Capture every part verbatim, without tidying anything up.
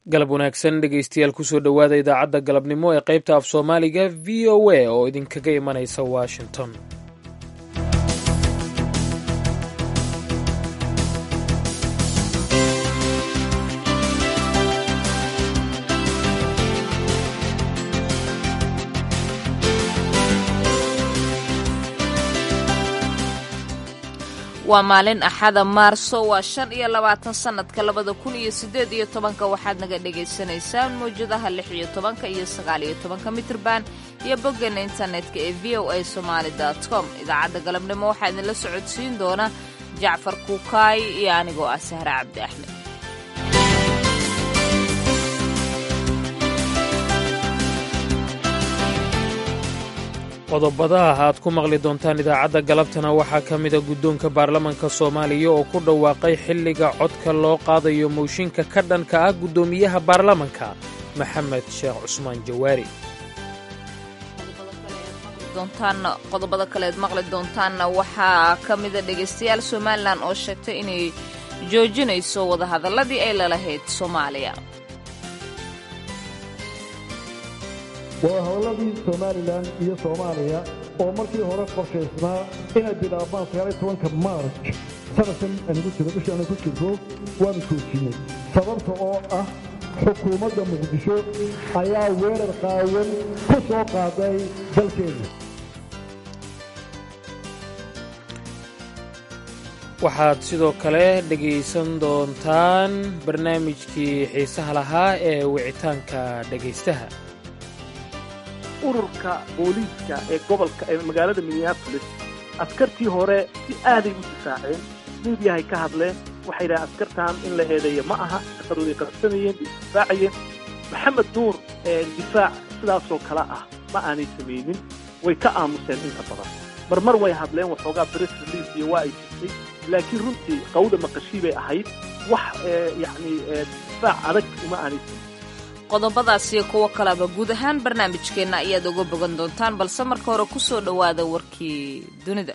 galab wanaagsan dhegaystayaal kusoo dhowaada idaacadda galabnimo ee qaybta af soomaaliga v o a oo idinkaga imanaysa washington. waa maalin axada maarso waa shan iyo labaatan sannadka labada kun iyo siddeed iyo tobanka waxaad naga dhagaysanaysaan mawjadaha lix iyo tobanka iyo sagaal iyo tobanka mitirban iyo boggeena internetka ee v o a somaali dot com. idaacadda galabnimo waxaa idinla socodsiin doona jacfar kuukaay iyo anigoo ah sahre cabdi axmed. qodobadaha aad ku maqli doontaan idaacadda galabtana waxaa ka mida guddoonka baarlamanka soomaaliya oo ku dhawaaqay xilliga codka loo qaadayo mooshinka ka dhanka ah guddoomiyaha baarlamanka maxamed sheekh cusmaan jawaari. qodobada kaleed maqli doontaanna waxaa ka mida dhegaystayaal somalilan oo sheegtay inay joojinayso wadahadalladii ay lalahayd soomaaliya. wadahadalladii somalilan iyo soomaaliya oo markii hore qorshaysnaa inay bilaabmaan sagaal iyo tobanka maarj sanadkan aynugu jiro bishii aanu ku jirto waanu joojinay sababta oo ah xukuumadda muqdisho ayaa weerar qaawan ku soo qaaday dalkeeda. waxaad sidoo kale dhegaysan doontaan barnaamijkii xiisaha lahaa ee wicitaanka dhegaystaha. ururka booliiska ee gobolka ee magaalada minneapolis askartii hore si aaday u difaaceen miidiyahay ka hadleen waxay dhahay askartan in la eedeeyo ma aha shaqadooday qabsanayeen bay difaacayeen. maxamed nuur ee difaac sidaasoo kale ah ma aanay samaynin way ka aamuseen inta badan marmar way hadleen waxoogaa press release iyo waa ay jirtay laakiin runtii qawda maqashii bay ahayd wax yacni difaac adag uma aanay samaynin. qodobadaas iyo kuwo kaleba guud ahaan barnaamijkeenna ayaad uga bogan doontaan balse marka hore ku soo dhowaada warkii dunida.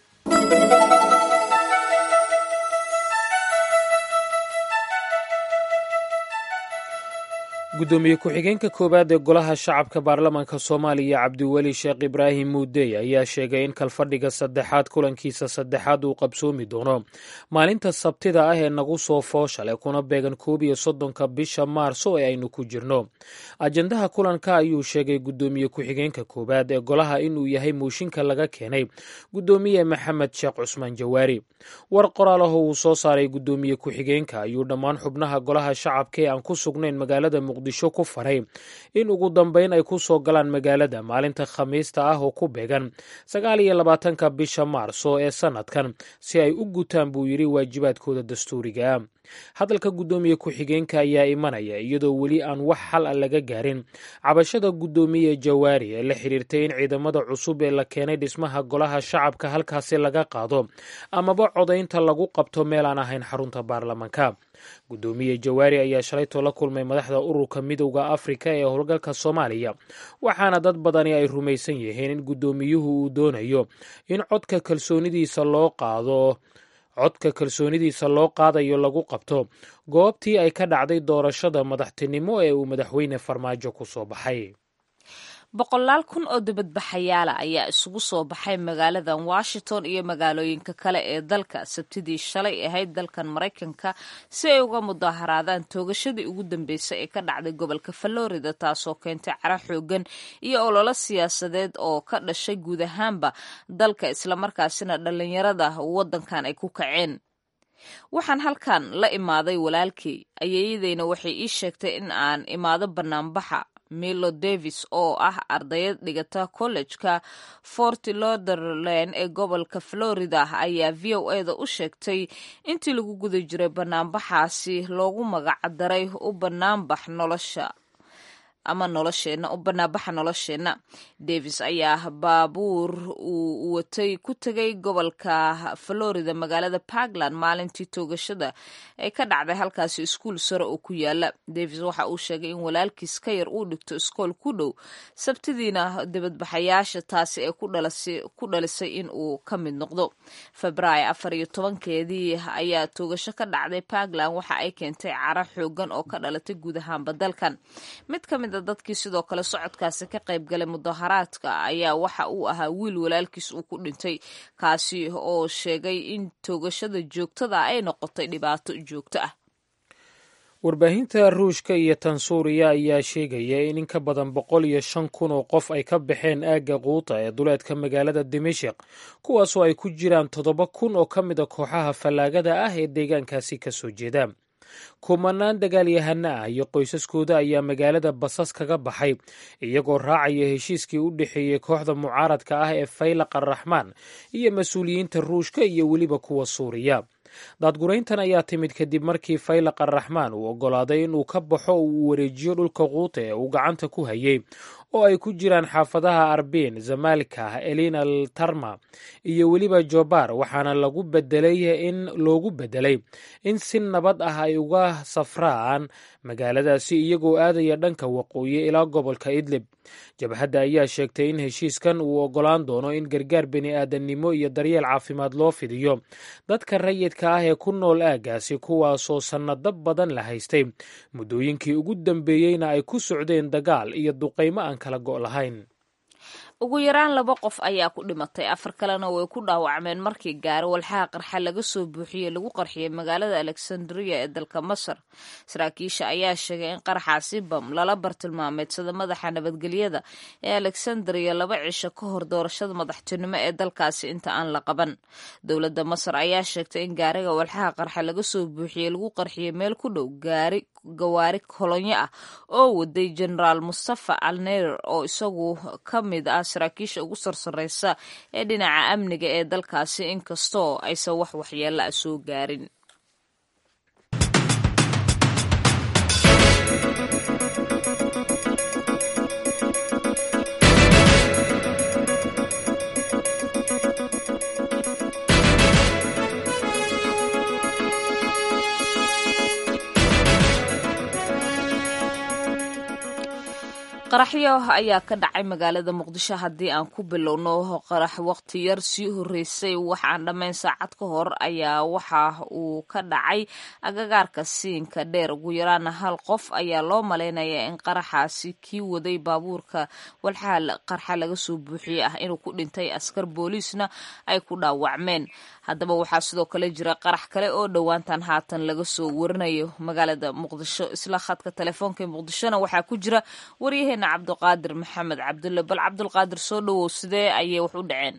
guddoomiye ku-xigeenka koowaad ee golaha shacabka baarlamanka soomaaliya cabdiweli sheekh ibraahim muudey ayaa sheegay in kalfadhiga saddexaad kulankiisa saddexaad uu qabsoomi doono maalinta sabtida ah ee nagu soo fooshale kuna beegan koob iyo soddonka bisha maarso ee aynu ku jirno. ajendaha kulanka ayuu sheegay guddoomiye ku-xigeenka koowaad ee golaha inuu yahay mooshinka laga keenay guddoomiye maxamed sheekh cusmaan jawaari. war qoraal ah oo uu soo saaray guddoomiye ku-xigeenka ayuu dhammaan xubnaha golaha shacabka ee aan ku sugnayn magaalada muqdisho ku faray in ugu dambayn ay ku soo galaan magaalada maalinta khamiista ah oo ku beegan sagaal iyo labaatanka bisha maarso ee sanadkan si ay u gutaan buu yidhi waajibaadkooda dastuuriga. hadalka guddoomiye ku-xigeenka ayaa imanaya iyadoo weli aan wax xal a laga gaarin cabashada guddoomiye jawaari ee la xiriirtay in ciidamada cusub ee la keenay dhismaha golaha shacabka halkaasi laga qaado amaba codaynta lagu qabto meel aan ahayn xarunta baarlamanka. guddoomiye jawaari ayaa shalaytoo la kulmay madaxda ururka midowda afrika ee howlgalka soomaaliya waxaana dad badani ay rumaysan yihiin in guddoomiyuhu uu doonayo in codka kalsoonidiisa loo qaado codka kalsoonidiisa loo qaadayo lagu qabto goobtii ay ka dhacday doorashada madaxtinimo ee uu madaxweyne farmaajo ku soo baxay. boqolaal kun oo dibadbaxayaala ayaa isugu soo baxay magaaladan washington iyo magaalooyinka kale ee dalka sabtidii shalay ahayd dalkan maraykanka si ay uga mudaaharaadaan toogashadii ugu dambeysay ee ka dhacday gobolka florida taasoo keentay cara xoogan iyo ololo siyaasadeed oo ka dhashay guud ahaanba dalka islamarkaasina dhallinyarada waddankan ay ku kaceen. waxaan halkan la imaaday walaalkay ayeeyadeyna waxay ii sheegtay in aan imaado banaanbaxa. milo davis oo ah ardayad dhigata kollejka fort lauderdale ee gobolka florida ayaa v o eda u sheegtay intii lagu guda jiray banaanbaxaasi loogu magac daray u banaanbax nolosha ama nolosheenna u banaanbaxa nolosheenna. Davis ayaa baabuur uu watay ku tegay gobolka Florida magaalada Parkland maalintii toogashada ay ka dhacday halkaasi iskuul sare oo ku yaala. Davis waxa uu sheegay in walaalkiis ka yar uu dhigto iskool ku dhow, sabtidiina dibadbaxayaasha taasi ay ku dhalisay in uu ka mid noqdo. Febraayo afar iyo tobankeedii ayaa toogasho ka dhacday Parkland waxa ay keentay cara xoogan oo ka dhalatay guud ahaanba dalkan. Mid ka mid a dadkii sidoo kale socodkaasi ka qayb galay mudaharaadka ayaa waxa uu ahaa wiil walaalkiis uu ku dhintay, kaasi oo sheegay in toogashada joogtada ay noqotay dhibaato joogto ah. warbaahinta ruushka iyo tan suuriya ayaa sheegaya in in ka badan boqol iyo shan kun oo qof ay ka baxeen aagga quuta ee duleedka magaalada dimashik, kuwaasoo ay ku jiraan toddoba kun oo ka mid a kooxaha fallaagada ah ee deegaankaasi ka soo jeeda. kumanaan dagaalyahano ah iyo qoysaskooda ayaa magaalada basas kaga baxay iyagoo raacaya heshiiskii u dhexeeyey kooxda mucaaradka ah ee faylaq arraxmaan iyo mas-uuliyiinta ruushka iyo weliba kuwa suuriya. daadgurayntan ayaa timid kadib markii faylaq arraxmaan uu oggolaaday inuu ka baxo oo uu wareejiyo dhulka quuta ee uu gacanta ku hayay oo ay ku jiraan xaafadaha arbiin, zamaalka, elina altarma iyo weliba jobar, waxaana lagu bedelay in loogu bedelay in si nabad ah ay uga safraan magaaladaasi iyagoo aadaya dhanka waqooyi ilaa gobolka idlib. jabhadda ayaa sheegtay in heshiiskan uu oggolaan doono in gargaar bini'aadannimo iyo daryeel caafimaad loo fidiyo dadka rayidka ah ee ku nool aaggaasi, kuwaasoo sannado badan la haystay muddooyinkii ugu dambeeyeyna ay ku socdeen dagaal iyo duqaymo aan kala go' lahayn. ugu yaraan laba qof ayaa ku dhimatay, afar kalena way ku dhaawacmeen markii gaari walxaha qarxa laga soo buuxiyey lagu qarxiyey magaalada alexandria ee dalka masar. saraakiisha ayaa sheegay in qaraxaasi bam lala bartilmaameedsada madaxa nabadgelyada ee alexandria laba cisho ka hor doorashada madaxtinimo ee dalkaasi inta aan la qaban. dowladda masar ayaa sheegtay in gaariga walxaha qarxa laga soo buuxiyey lagu qarxiyey meel ku dhow gaari gawaari kolonyo ah oo waday generaal mustafa alneir oo isagu ka mid ah saraakiisha ugu sarsareysa ee dhinaca amniga ee dalkaasi, inkastoo aysan wax waxyeelo ah soo gaarin. qaraxyo ayaa ka dhacay magaalada muqdisho. haddii aan ku bilowno qarax waqti yar sii horeysay waxaan dhammayn saacad ka hor ayaa waxa uu ka dhacay agagaarka siinka dheer. ugu yaraana hal qof ayaa loo malaynayaa in qaraxaasi kii waday baabuurka walxaha qarxa laga soo buuxiyey ah inuu ku dhintay, askar booliisna ay ku dhaawacmeen. haddaba waxaa sidoo kale jira qarax kale oo dhowaantan haatan laga soo warinayo magaalada muqdisho. isla khadka telefoonka ee muqdishona waxaa ku jira waryaheena cabdiqaadir maxamed cabdulle. bal cabdulqaadir soo dhawow, sidee ayay wax u dhaceen?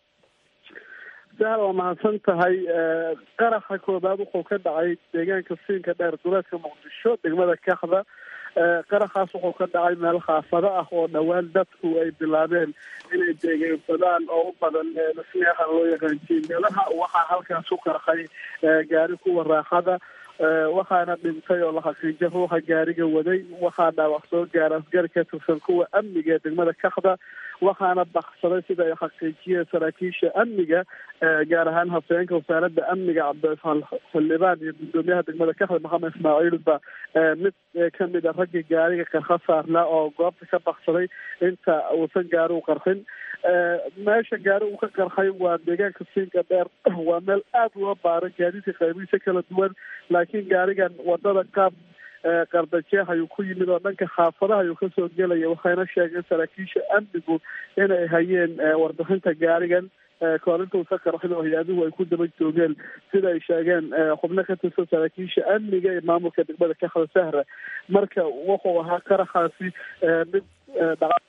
sahal, waa mahadsan tahay. qaraxa koobaad wuxuu ka dhacay deegaanka siinka dheer duleedka muqdisho degmada kaxda. qaraxaas wuxuu ka dhacay meel xaafado ah oo dhowaan dadku ay bilaabeen inay deegaansadaan oo u badan dhismayaha loo yaqaan jiingadaha. waxaa halkaas u qarxay gaari kuwa raaxada, waxaana dhintay oo la xaqiijiyay ruuxa gaariga waday. waxaa dhaawac soo gaara asgari ka tirsan kuwa amniga ee degmada kaxda, waxaana baksaday sida ay xaqiijiyeen saraakiisha amniga, gaar ahaan hafeenka wasaaradda amniga cabdiraxmaan xildhibaan iyo gudoomiyaha degmada kaxda maxamed ismaaciil ba mid kamid a ragga gaariga qarxa saarnaa oo goobta ka baksaday inta uusan gaari u qarxin. meesha gaari uu ka qarxay waa deegaanka siinka dheer, waa meel aada loo baaro gaadiidka qaybihiisa kala duwan, laakiin gaarigan wadada qaab qardajeex ayuu ku yimid oo dhanka xaafadaha ayuu kasoo gelaya. waxayna sheegeen saraakiisha amnigu inay hayeen warbixinta gaarigan koolinta uusa qarxin oo hay-aduhu ay ku daba joogeen, sida ay sheegeen xubno ka tirsan saraakiisha amniga ee maamulka degmada kaxda sahra. marka wuxuu ahaa qaraxaasi mid dhaca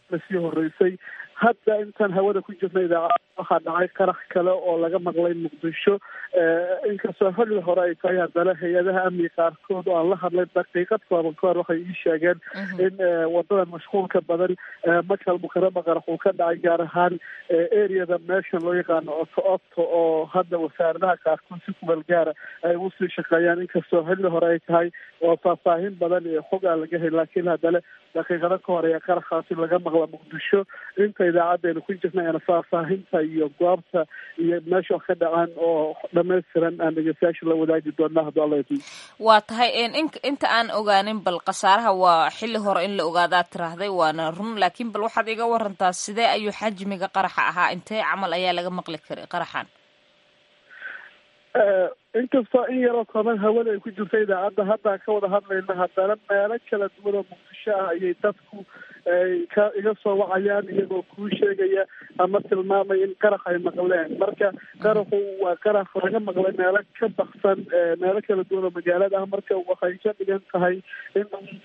lasii horeysay. hadda intaan hawada ku jirna idaacada waxaa dhacay qarax kale oo laga maqlay muqdisho, inkastoo xilli hore ay tahay haddana hay-adaha amniga qaarkood oo aan la hadlay daqiiqad kooban ka hor waxay ii sheegeen in wadadan mashquulka badan makal mukarama qarax uu ka dhacay, gaar ahaan areada meeshan loo yaqaano oto oto oo hadda wasaaradaha qaarkood si kumeel gaara ay usii shaqeeyaan, inkastoo xilli hore ay tahay oo faahfaahin badan iyo xog aan laga helin, laakiin haddana daqiiqado ka horeeya qaraxaasi laga maqla muqdisho. inta idaacadeena ku jirna eena faahfaahinta iyo goobta iyo meesha wax ka dhacaan oo dhamaystiran aan dhegeystayaasha la wadaagi doonaa hadduu alla idin. waa tahay inta aan ogaanin bal khasaaraha waa xilli hore in la ogaadaa tiraahday waana run, laakiin bal waxaad iga warantaa sidee ayuu xajmiga qaraxa ahaa, intee camal ayaa laga maqli karay qaraxan? inkastoo in yaroo kooban hawada ay ku jirta idaacadda hadda ka wada hadlayna, haddana meelo kala duwan oo muqdisho ah ayay dadku ka iga soo wacayaan iyagoo kuu sheegaya ama tilmaamaya in qarax ay maqleen. marka qaraxu waa qarax laga maqlay meelo ka baksan meelo kala duwan oo magaalada ah, marka waxay ka dhigan tahay in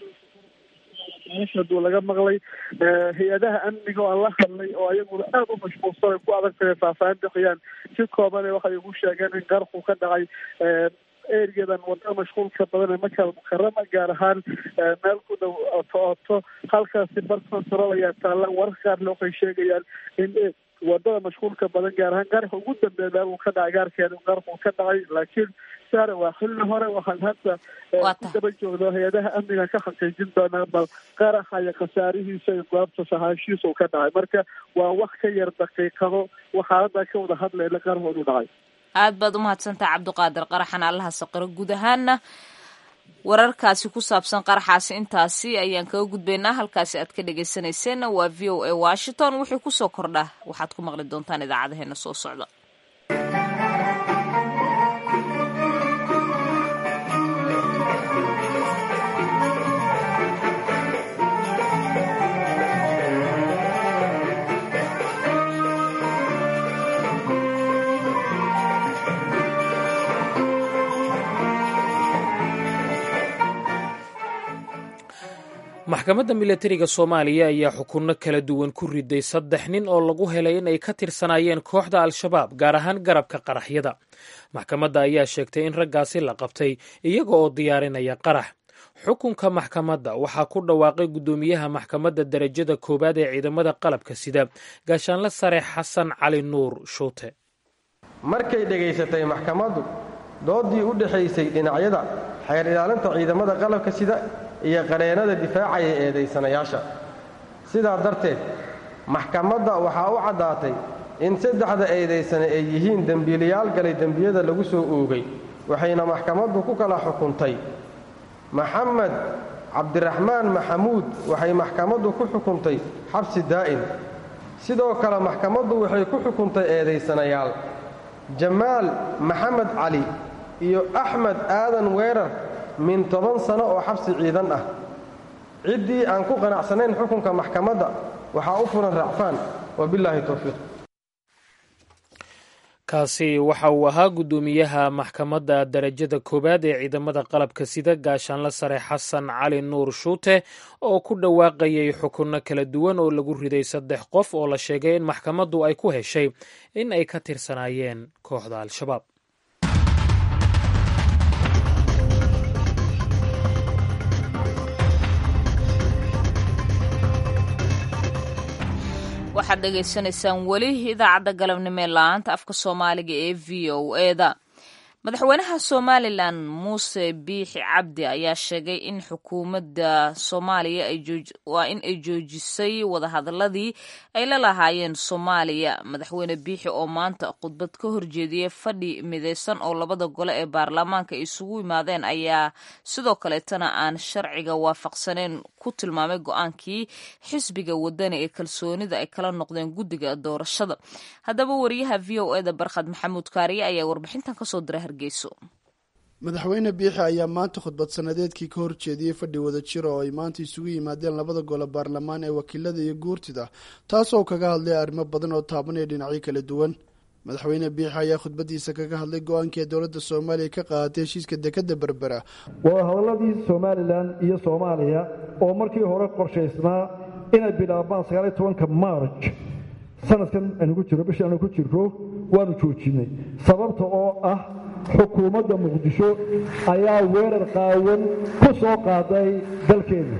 haduu laga maqlay hay-adaha amniga oo aan la hadlay oo ayaguna aada u mashquulsan ay ku adag tahay faahfaahin bixiyaan. si kooban waxay ugu sheegeen in qaraxu ka dhacay ereyadan wadada mashquulka badan ee makal mukarama, gaar ahaan meel ku dhow oto oto, halkaasi bar control ayaa taalla. wararka qaarna waxay sheegayaan in wadada mashquulka badan gaar ahaan qaraxa ugu dambeeya meel uu ka dhacay gaarkeeda qaraxu ka dhacay, laakiin saare waa xilli hore waxaan hadda ku daba joogno hay-adaha amniga ka xaqiijin doonaa bal qaraxa iyo khasaarihiisa iyo goobta sahaashiisa uu ka dhacay. marka waa wax ka yar daqiiqado waxaa hadda ka wada hadlayna qarax inuu dhacay. aad baad umahadsantaha cabdiqaadir, qaraxan allaha saqiro. guud ahaana wararkaasi ku saabsan qaraxaasi intaasi ayaan kaga gudbaynaa. halkaasi aad ka dhegeysanayseena waa v o a washington. wixii kusoo kordha waxaad ku maqli doontaan idaacadaheena soo socda. maxkamadda milatariga soomaaliya ayaa xukunno kala duwan ku riday saddex nin oo lagu helay in ay ka tirsanaayeen kooxda al-shabaab, gaar ahaan garabka qaraxyada. maxkamadda ayaa sheegtay in raggaasi la qabtay iyaga oo diyaarinaya qarax. xukunka maxkamadda waxaa ku dhawaaqay guddoomiyaha maxkamadda darajada koowaad ee ciidamada qalabka sida gaashaanle sare xasan cali nuur shuute. markay dhegaysatay maxkamaddu doodii u dhexaysay dhinacyada xeer ilaalinta ciidamada qalabka sida iyo qareennada difaacaya eedaysanayaasha, sidaa darteed maxkamadda waxaa u caddaatay in saddexda eedaysane ay yihiin dembiilayaal galay dembiyada lagu soo oogay, waxayna maxkamaddu ku kala xukuntay maxamed cabdiraxmaan maxamuud waxay maxkamaddu ku xukuntay xabsi daa'im. sidoo kale maxkamaddu waxay ku xukuntay eedaysanayaal jamaal maxamed cali iyo axmed aadan weerar min toban sano oo xabsi ciidan ah. ciddii aan ku qanacsanayn xukunka maxkamadda waxaa u furan racfaan. wabilaahi towfiiq. kaasi waxa uu ahaa guddoomiyaha maxkamadda darajada koowaad ee ciidamada qalabka sida gaashaanle sare xasan cali nuur shuute oo ku dhawaaqayay xukunno kala duwan oo lagu riday saddex qof oo la sheegay in maxkamaddu ay ku heshay in ay ka tirsanaayeen kooxda al-shabaab. waxaad dhegaysanaysaan weli idaacadda galabnimo ee la-aanta afka soomaaliga ee v o eda. madaxweynaha somalilan muuse biixi cabdi ayaa sheegay in xukuumadda soomaaliya waa in ay joojisay wadahadaladii ay la lahaayeen soomaaliya. madaxweyne biixi oo maanta khudbad ka horjeediyey fadhi midaysan oo labada gole ee baarlamaanka isugu yimaadeen ayaa sidoo kaleetana aan sharciga waafaqsaneyn ku tilmaamay go-aankii xisbiga wadani ee kalsoonida ay kala noqdeen guddiga doorashada. haddaba wariyaha v o eda barkhad maxamuud kaariye ayaa warbixintan kasoo diray hargeyso. madaxweyne biixi ayaa maanta khudbad sanadeedkii ka horjeediyey fadhi wada jir oo ay maanta isugu yimaadeen labada gole baarlamaan ee wakiilada iyo guurtida, taasoo kaga hadlay arrimo badan oo taabanaya dhinacyo kala duwan. madaxweyne biixi ayaa khudbadiisa kaga hadlay go-aankii ee dowladda soomaaliya ka qaadatay heshiiska dekadda berbera. wadahadaladii somalilan iyo soomaaliya oo markii hore qorshaysnaa inay bilaabaan sagaal iyo tobanka march sanadkan aynu ku jiro bishii aanu ku jirro waanu joojinay sababta oo ah xukuumadda muqdisho ayaa weerar qaawan ku soo qaaday dalkeena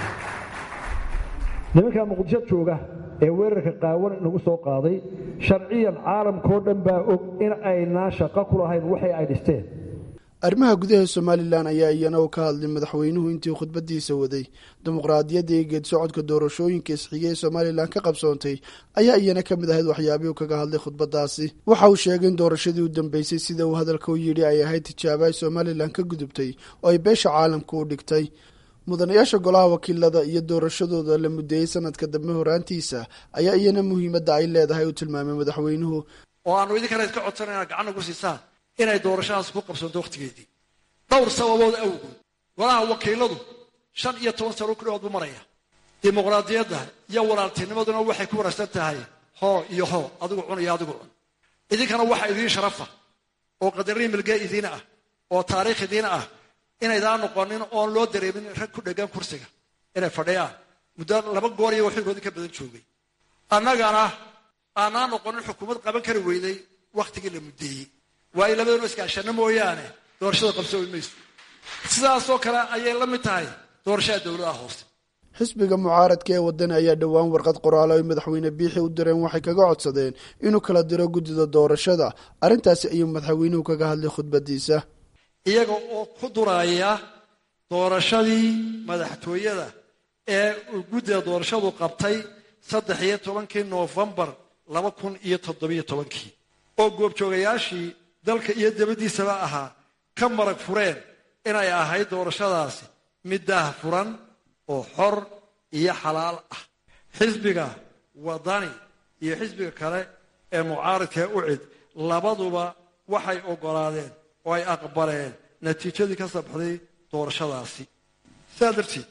nimanka muqdisho jooga ee weerarka qaawan nagu soo qaaday sharciyan caalamkoo dhan baa og in aynaa shaqo ku lahayn waxay ay dhisteen arrimaha gudaha somalilan ayaa iyana u ka hadlay madaxweynuhu intii khudbadiisa waday dimuqraadiyadda iyo geed socodka doorashooyinka isxigay ee somalilan ka qabsoontay ayaa iyana ka mid ahayd waxyaabihii uu kaga hadlay khudbadaasi waxa uu sheegay in doorashadii u dambeysay sida uu hadalka u yidhi ay ahayd tijaabo ay somalilan ka gudubtay oo ay beesha caalamka u dhigtay mudanayaasha golaha wakiilada iyo doorashadooda la mudeeyey sanadka dambe horaantiisa ayaa iyana muhiimadda ay leedahay uu tilmaamay madaxweynuhu oo aanu idinkana iska codsanayna gacan ugu siisaan inay doorashadaas ku qabsanto wakhtigeedii dhowr sababood awgood golaha wakiiladu shan iyo toban sano ku dhawaad buu maraya dimuqraadiyadda iyo walaaltinimaduna waxay ku wanaagsan tahay hoo iyo hoo adigu cun iyo adigu cun idinkana waxa idiin sharafa oo qadarin milgee idiin ah oo taariikh idiin ah inaydaan noqonin oon loo dareemin rag ku dhegan kursiga inay fadhiyaan muddo laba goor iyo waxoogoodi ka badan joogay annagana aanaan noqonin xukuumad qaban kari weyday wakhtigii la muddeeyey waayo labadanu iskaashana mooyaane doorashada qabsoomi mayso sidaasoo kale ayay la mid tahay doorashada dowladaha hoose xisbiga mucaaradka ee wadani ayaa dhowaan warqad qoraalo ay madaxweyne biixi u direen waxay kaga codsadeen inuu kala diro guddida doorashada arrintaasi ayuu madaxweynuhu kaga hadlay khudbadiisa iyaga oo ku duraya doorashadii madaxtooyada ee uu guddida doorashadu qabtay saddex iyo tobankii noofembar laba kun iyo toddobiyo tobankii oo goobjoogayaashii dalka iyo dabadiisaba ahaa ka marag fureen inay ahayd doorashadaasi mid daah furan oo xor iyo xalaal ah xisbiga wadani iyo xisbiga kale ee mucaaradka u cid labaduba waxay ogolaadeen oo ay aqbaleen natiijadii ka soo baxday doorashadaasi sidaa darteed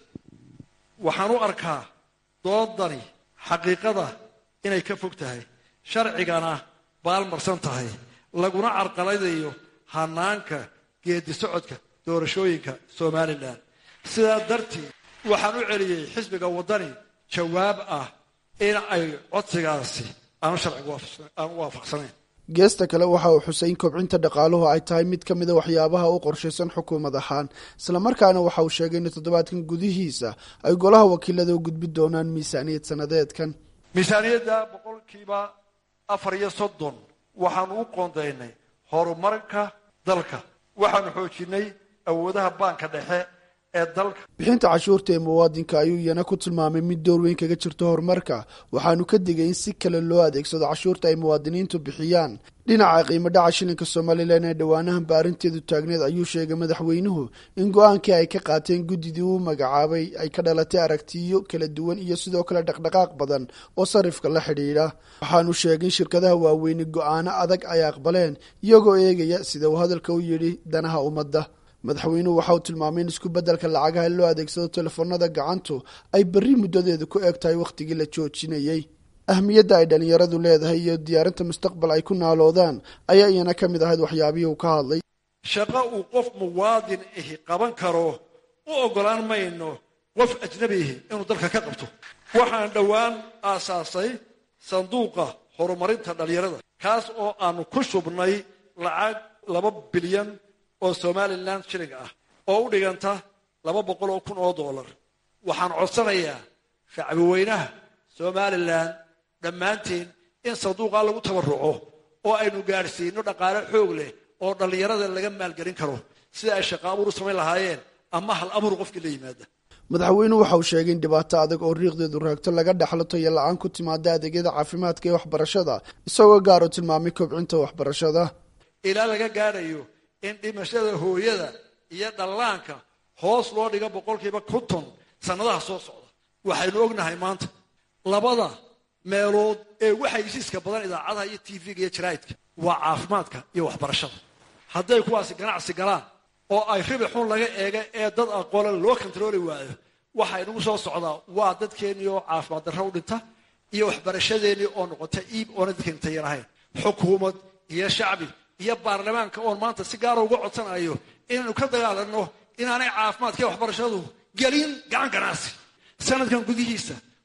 waxaan u arkaa doodani xaqiiqada inay ka fog tahay sharcigana baalmarsan tahay laguna carqaladayo hanaanka geedi socodka doorashooyinka somalilan sidaa darteed waxaan u celiyey xisbiga wadani jawaab ah in ay codsigaasi aanu sharciga aan u waafaqsanayn geesta kale waxa uu xusay in kobcinta dhaqaaluhu ay tahay mid ka mida waxyaabaha u qorshaysan xukuumad ahaan islamarkaana waxa uu sheegay in toddobaadkan gudihiisa ay golaha wakiilada u gudbi doonaan miisaaniyad sanadeedkan miisaaniyadda boqolkiiba afar iyo soddon waxaanu u qoondaynay horumarka dalka waxaanu xoojinay awoodaha baanka dhexe ee dalka bixinta cashuurta ee muwaadinka ayuu iyana ku tilmaamay mid door weyn kaga jirto horumarka waxaanu ka digay in si kale loo adeegsado cashuurta ay muwaadiniintu bixiyaan dhinaca qiimo dhaca shilinka somalilan ee dhowaanahanba arrinteedu taagneed ayuu sheegay madaxweynuhu in go-aankii ay ka qaateen guddidii uu magacaabay ay ka dhalatay aragtiyo kala duwan iyo sidoo kale dhaqdhaqaaq badan oo sarifka la xidhiidha waxaanu sheegay in shirkadaha waaweyni go-aano adag ay aqbaleen iyagoo eegaya sida uu hadalka u yidhi danaha ummadda madaxweynuhu waxa uu tilmaamay in isku beddelka lacagaha loo adeegsado telefoonada gacantu ay berri muddadeedu ku eg tahay wakhtigii la joojinayey ahmiyadda ay dhallinyaradu leedahay iyo diyaarinta mustaqbal ay ku naaloodaan ayaa iyana ka mid ahayd waxyaabihii uu ka hadlay shaqo uu qof muwaadin ahi qaban karo u oggolaan mayno qof ajnabi ahi inuu dalka ka qabto waxaan dhowaan aasaasay sanduuqa horumarinta dhallinyarada kaas oo aanu ku shubnay lacag laba bilyan oo somalilan shiling ah oo u dhiganta laba boqol oo kun oo dollar waxaan codsanayaa shacbi weynaha somalilan dhammaanteen in sanduuqaa lagu tabaruco oo aynu gaadhsiino dhaqaale xoog leh oo dhallinyarada laga maalgelin karo sida ay shaqo abuur u samayn lahaayeen ama hal abuur qofkii la yimaada madaxweynuhu waxa uu sheegay in dhibaato adag oo riiqdeedu raagto laga dhaxlo tayo la-aan ku timaada adeegyada caafimaadka ee waxbarashada isagoo gaar u tilmaamay kobcinta waxbarashada ilaa laga gaadhayo in dhimashada hooyada iyo dhallaanka hoos loo dhigo boqolkiiba konton sannadaha soo socda waxaynu ognahay maanta labada meelood ee waxay hesiiska badan idaacadaha iyo tv-ga iyo jaraa'idka waa caafimaadka iyo waxbarashada hadday kuwaasi ganacsi galaan oo ay ribixun laga eega ee dad aqoolan loo kontarooli waayo waxa inagu soo socdaa waa dadkeennii oo caafimaad darro u dhinta iyo waxbarashadeennii oo noqota iib oona dadkeeni tayan ahayn xukuumad iyo shacbi iyo baarlamaanka oon maanta si gaara uga codsanayo inaynu ka dagaalanno inaanay caafimaadka iyo waxbarashadu gelin gacan ganacsi sanadkan gudihiisa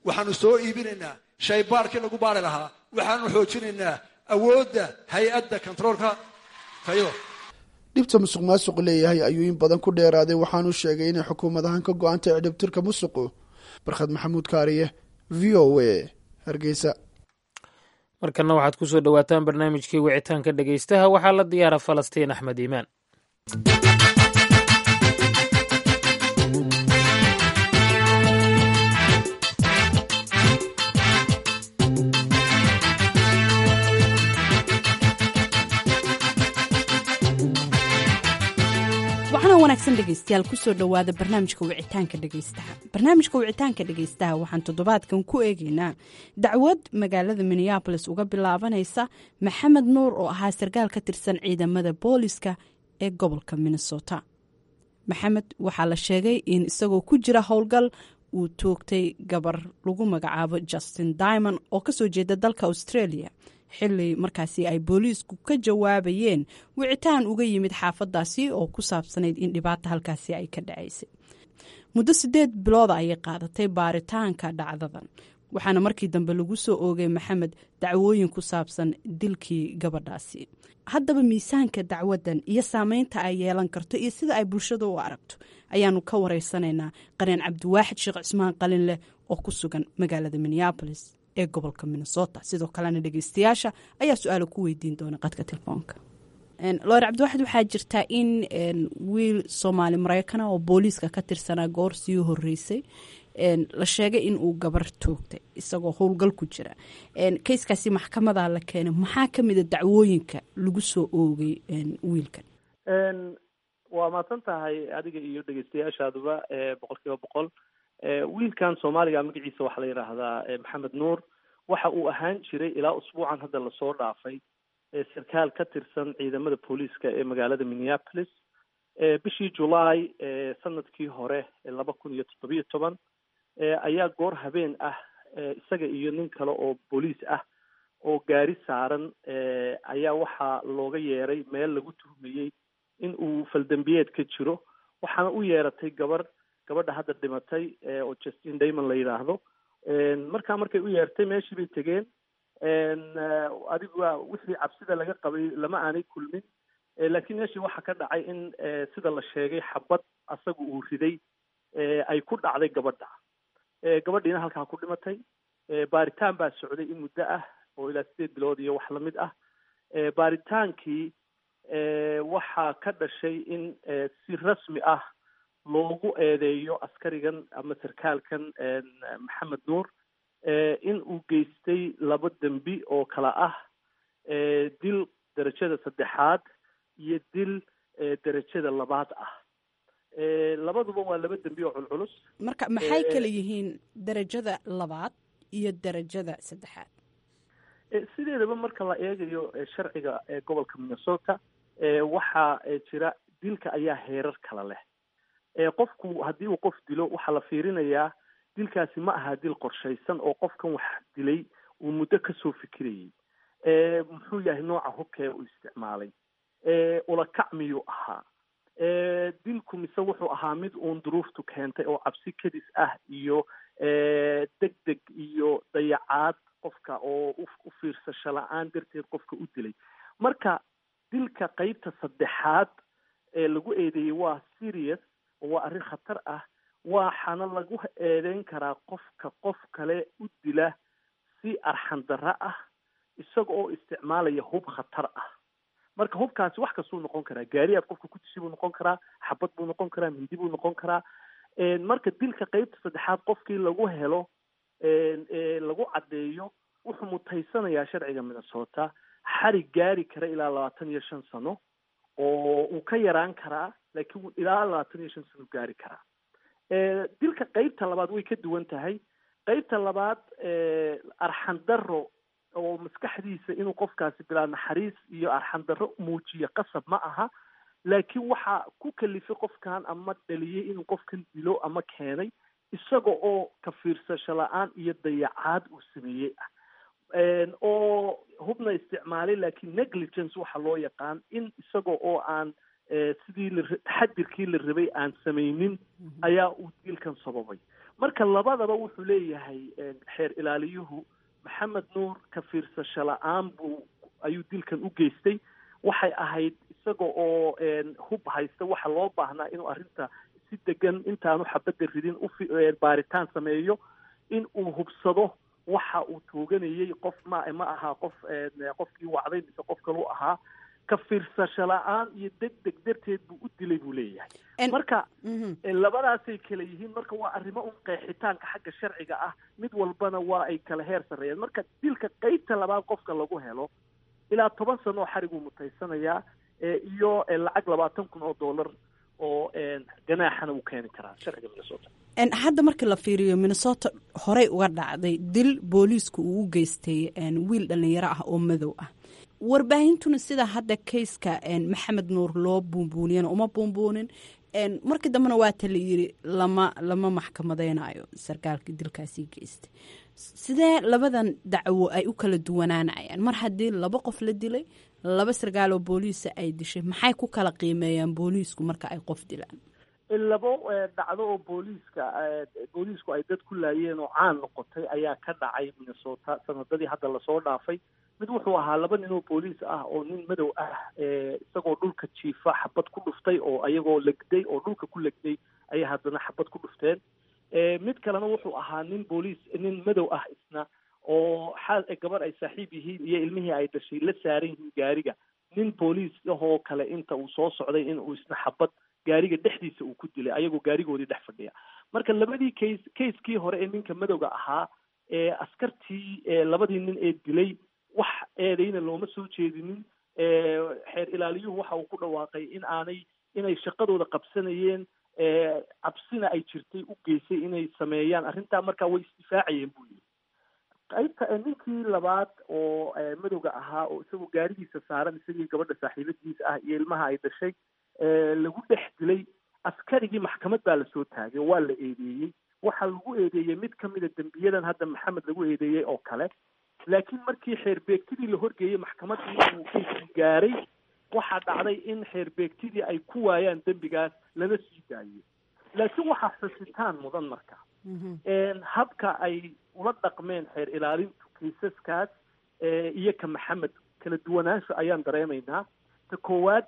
waxaanu soo iibinaynaa shaybaarkii lagu baari lahaa, waxaanu xoojinaynaa awoodda hay-adda kontaroolka tayada. dhibta musuq maasuqu leeyahay ayuu in badan ku dheeraaday, waxaanu sheegay inay xukuumadahan ka go-antay cidhibtirka musuqu. barkhad maxamuud kaariye, v o a, hargeysa. markana waxaad ku soo dhowaataan barnaamijkii wicitaanka dhegaystaha. waxaa la diyaara falastiin axmed iimaan. wanaagsan dhegeystayaal, kusoo dhowaada barnaamijka wicitaanka dhegeystaha. barnaamijka wicitaanka dhegeystaha waxaan toddobaadkan ku eegeynaa dacwad magaalada minneabolis uga bilaabanaysa maxamed nuur oo ahaa sarkaal ka tirsan ciidamada booliska ee gobolka minnesota. maxamed waxaa la sheegay in isagoo ku jira howlgal uu toogtay gabar lagu magacaabo justin diamond oo kasoo jeeda dalka australia, xili markaasi ay booliisku ka jawaabayeen wicitaan uga yimid xaafadaasi oo ku saabsanayd in dhibaata halkaasi ay ka dhacaysay. muddo sideed bilooda ayay qaadatay baaritaanka dhacdadan, waxaana markii dambe lagu soo oogay maxamed dacwooyin ku saabsan dilkii gabadhaasi. haddaba miisaanka dacwadan iyo saameynta ay yeelan karto iyo sida ay bulshada u aragto ayaanu ka wareysanaynaa qareen cabdiwaaxid sheekh cismaan qalinleh oo ku sugan magaalada minneabolis ee gobolka minnesota. sidoo kalena dhegeystayaasha ayaa su-aalo ku weydiin doona qadka telefoonka. loor cabdiwaxid, waxaa jirtaa in wiil soomaali maraykana oo booliiska ka tirsanaa goor sii horeysay la sheegay in uu gabar toogtay isagoo howlgal ku jira. kayskaasi maxkamadaa la keenay. maxaa ka mida dacwooyinka lagu soo oogay wiilkan? waa mahadsan tahay adiga iyo dhegeystayaashaaduba boqol kiiba boqol. wiilkan soomaaliga magaciisa waxaa la yidhaahdaa maxamed nuur. waxa uu ahaan jiray ilaa usbuucan hadda lasoo dhaafay sarkaal ka tirsan ciidamada booliiska ee magaalada minneapolis. bishii julaay sanadkii hore laba kun iyo toddobiyo toban ayaa goor habeen ah isaga iyo nin kale oo booliis ah oo gaari saaran ayaa waxaa looga yeeray meel lagu tuhmayey in uu faldambiyeed ka jiro. waxaana u yeeratay gabar gabadha hadda dhimatay oo justin diamond la yidhaahdo. markaa markay u yeertay meeshii bay tegeen. adigu wixii cabsida laga qabay lama aanay kulmin, laakiin meeshii waxaa ka dhacay in sida la sheegay xabad asaga uu riday ay ku dhacday gabadha. gabadhiina halkaa ku dhimatay. baaritaan baa socday in muddo ah oo ilaa sideed bilood iyo wax lamid ah. baaritaankii waxaa ka dhashay in si rasmi ah loogu eedeeyo askarigan ama sarkaalkan maxamed nuur in uu geystay laba dembi oo kala ah dil derajada saddexaad iyo dil derajada labaad ah. labaduba waa laba dembi oo culculus. marka maxay kala yihiin derajada labaad iyo derajada saddexaad? sideedaba marka la eegayo sharciga gobolka minnesota waxaa jira dilka ayaa heerar kala leh. qofku haddii uu qof dilo waxaa la fiirinayaa dilkaasi ma aha dil qorshaysan oo qofkan wax dilay uu muddo kasoo fikirayay. muxuu yahay nooca hubkee uu isticmaalay? ulakac miyuu ahaa? dilku mise wuxuu ahaa mid uun duruuftu keentay oo cabsi kadis ah iyo deg deg iyo dayacaad qofka oo u fiirsasho la-aan darteed qofka u dilay. marka dilka qeybta saddexaad ee lagu eedeeyey waa serious, waa arrin khatar ah. waxaana lagu eedeyn karaa qofka qof kale u dila si arxan darro ah isaga oo isticmaalaya hub khatar ah. marka hubkaasi wax kastuu noqon karaa. gaari aad qofka ku dishi buu noqon karaa, xabad buu noqon karaa, mindi buu noqon karaa. marka dilka qeybta saddexaad qofkii lagu helo lagu caddeeyo wuxuu mutaysanayaa sharciga minnesota xarig gaari kara ilaa labaatan iyo shan sano oo uu ka yaraan karaa, laakiin ilaa labaatan iyo shan sano gaari karaa. dilka qeybta labaad way ka duwan tahay. qeybta labaad arxan darro oo maskaxdiisa inuu qofkaasi bilaa naxariis iyo arxan darro muujiyo qasab ma aha, laakiin waxaa ku kalifay qofkan ama dhaliyey inuu qofkan dilo ama keenay isaga oo ka fiirsasho la-aan iyo dayacaad uu sameeyey ah. oo hubna isticmaalay laakiin negligence waxa loo yaqaan in isaga oo aan sidii taxadirkii la rabay aan samaynin ayaa uu dilkan sababay. marka labadaba wuxuu leeyahay xeer ilaaliyuhu maxamed nuur ka fiirsasho la-aan buu ayuu dilkan u geystay. waxay ahayd isaga oo hub haysta waxa loo baahnaa inuu arrinta si degan intaanu xabadda ridin u baaritaan sameeyo, in uu hubsado waxa uu tooganayay qof ma ma aha qof qofkii wacday mise qof kaluu ahaa. ka fiirsasho la-aan iyo deg deg darteed buu u dilay buu leeyahay. marka labadaasay kala yihiin. marka waa arrimo un qeexitaanka xagga sharciga ah, mid walbana waa ay kala heer sarreeyeen. marka dilka qeybta labaad qofka lagu helo ilaa toban sano oo xariguu mutaysanayaa iyo lacag labaatan kun oo dollar oo ganaaxana uu keeni karaa sharciga Minnesota. hadda marka la fiiriyo Minnesota horey uga dhacday dil booliisku uu u geystay wiil dhalinyaro ah oo madow ah. warbaahintuna sida hadda kayska maxamed nuur loo buunbuuniyan uma buunbuunin. markii dambena waata la yiri lama lama maxkamadeynayo sarkaalkii dilkaasi geystay. sidee labadan dacwo ay u kala duwanaanayaan mar haddii laba qof la dilay laba sarkaal oo booliisa ay dishay? maxay ku kala qiimeeyaan booliisku marka ay qof dilaan? labo dhacdo oo booliiska booliisku ay dad ku laayeen oo caan noqotay ayaa ka dhacay Minnesota sanadadii hadda lasoo dhaafay. mid wuxuu ahaa laba nin oo booliis ah oo nin madow ah isagoo dhulka jiifa xabad ku dhuftay oo ayagoo legday oo dhulka ku legday ayay haddana xabad ku dhufteen. mid kalena wuxuu ahaa nin booliis nin madow ah isna oo xaal gabar ay saaxiib yihiin iyo ilmihii ay dhashay la saaran yihiin gaariga. nin booliis ahoo kale inta uu soo socday in uu isna xabad gaariga dhexdiisa uu ku dilay ayagoo gaarigoodii dhex fadhiya. marka labadii case case-kii hore ee ninka madowga ahaa ee askartii labadii nin ee dilay wax eedayna looma soo jeedinin. xeer ilaaliyuhu waxa uu ku dhawaaqay in aanay inay shaqadooda qabsanayeen, cabsina ay jirtay u geysay inay sameeyaan arrintaa. markaa way isdifaacayeen buu yidhi. qaybta ninkii labaad oo madowga ahaa oo isagoo gaarigiisa saaran isagii gabadha saaxiibadiisa ah iyo ilmaha ay dhashay lagu dhex dilay, askarigii maxkamad baa lasoo taagay, waa la eedeeyey. waxaa lagu eedeeyey mid ka mida dembiyadan hadda maxamed lagu eedeeyey oo kale. laakiin markii xeerbeegtidii la horgeeyey maxkamaddii uu keysii gaaray, waxaa dhacday in xeerbeegtidii ay ku waayaan dembigaas lana sii daayey. laakiin waxaa xusitaan mudan marka habka ay ula dhaqmeen xeer ilaalintu kaysaskaas iyo ka maxamed kala duwanaansho ayaan dareemaynaa. ta koowaad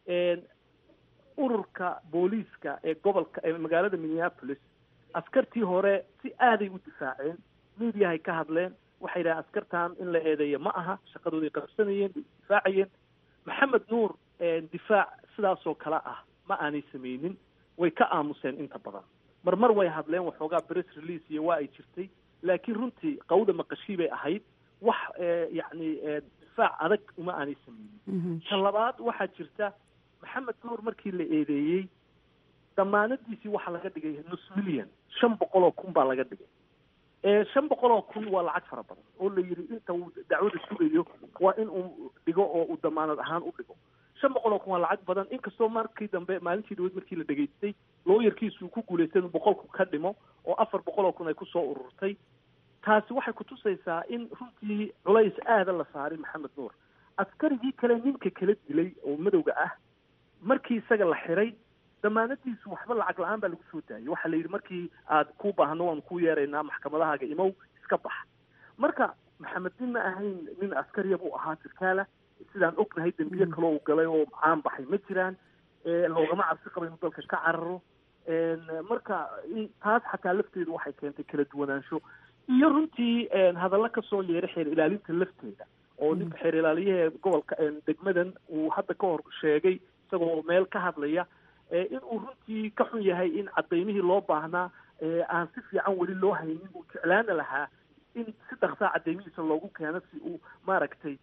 ururka booliiska ee gobolka ee magaalada Minneapolis askartii hore si aaday u difaaceen, miidiyahay ka hadleen, waxay yidhahaan askartan in la eedeeyo ma aha, shaqadooday qabsanayeen, difaacayeen. maxamed nuur difaac sidaasoo kale ah ma aanay samaynin, way ka aamuseen inta badan. marmar way hadleen, waxoogaa press release iyo waa ay jirtay, laakiin runtii qawda maqashii bay ahayd. wax yacni difaac adag uma aanay samaynin. ta labaad waxaa jirta maxamed nuur markii la eedeeyey damaanadiisii waxaa laga dhigay nus milyan, shan boqol oo kun baa laga dhigay. shan boqol oo kun waa lacag fara badan oo la yidhi inta uu dacwada sugayo waa in uu dhigo oo uu damaanad ahaan u dhigo. shan boqol oo kun waa lacag badan, inkastoo markii dambe maalintii dhaweyd markii la dhegaystay looyarkiisu ku guulaystay inuu boqolku ka dhimo oo afar boqol oo kun ay kusoo ururtay. taasi waxay kutusaysaa in runtii culays aada la saaray maxamed nuur. askarigii kale ninka kala dilay oo madowga ah markii isaga la xiray damaanadiisu waxba lacag la-aan baa lagu soo daayay. waxaa la yidhi markii aad ku baahno waanu ku yeeraynaa maxkamadahaaga imow iska bax. marka maxamed nin ma ahayn nin askariya buu ahaa sarkaala. sidaan ognahay dembiye kaloo uu galay oo caan baxay ma jiraan. loogama cabsi qaba inuu dalka ka cararo. marka taas xataa lafteedu waxay keentay kala duwanaansho iyo runtii hadallo kasoo yeeray xeer ilaalinta lafteeda oo ninka xeer ilaaliyaha gobolka degmadan uu hadda ka hor sheegay isagoo meel ka hadlaya in uu runtii ka xun yahay in cadaymihii loo baahnaa aan si fiican weli loo haynin. uu jeclaana lahaa in si dhaqsaa cadaymihiisa loogu keeno si uu maaragtay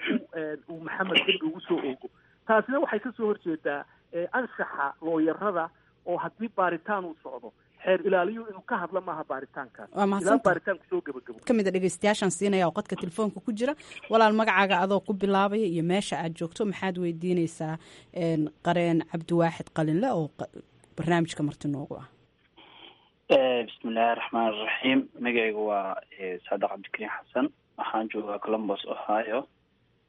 uu maxamed dembi ugu soo oogo. taasina waxay kasoo horjeedaa anshaxa looyarada oo haddii baaritaan uu socdo xeer ilaaliyu inuu ka hadla maaha baaritaankaas. ilaa baaritaanku soo gabagabo. ka mid a dhegeystayaashaan siinaya oo qodka telefoonka ku jira. walaal magacaaga adoo ku bilaabaya iyo meesha aad joogto maxaad weydiinaysaa qareen cabdiwaaxid qalinle oo barnaamijka marti noogu ah. bismillahi raxmaan raxiim. magacaygu waa saadax cabdikariim xasan, waxaan joogaa columbus ohio.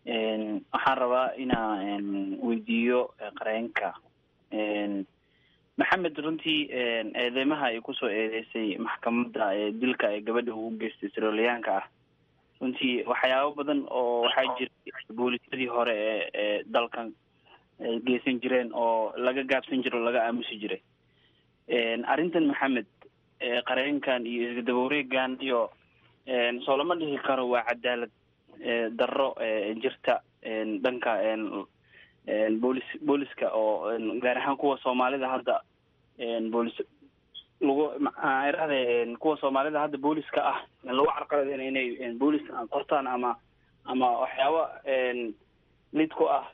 waxaan rabaa inaan weydiiyo qareenka maxamed runtii eedeymaha ay kusoo eedeysay maxkamadda ee dilka ee gabadha ugu geystay siroliyaanka ah runtii waxyaabo badan oo waxaa jiray boolisyadii hore ee ee dalkan ay geysan jireen oo laga gaabsan jiro o laga aamusi jiray arrintan maxamed qareenkan iyo isdaba wareegan iyo soo lama dhihi karo waa cadaalad darro jirta dhanka boolis booliska oo gaar ahaan kuwa soomaalida hadda boolis lagu irahde kuwa soomaalida hadda booliska ah lagu carqaladeyn inay boolis qortaan ama ama waxyaabo lid ku ah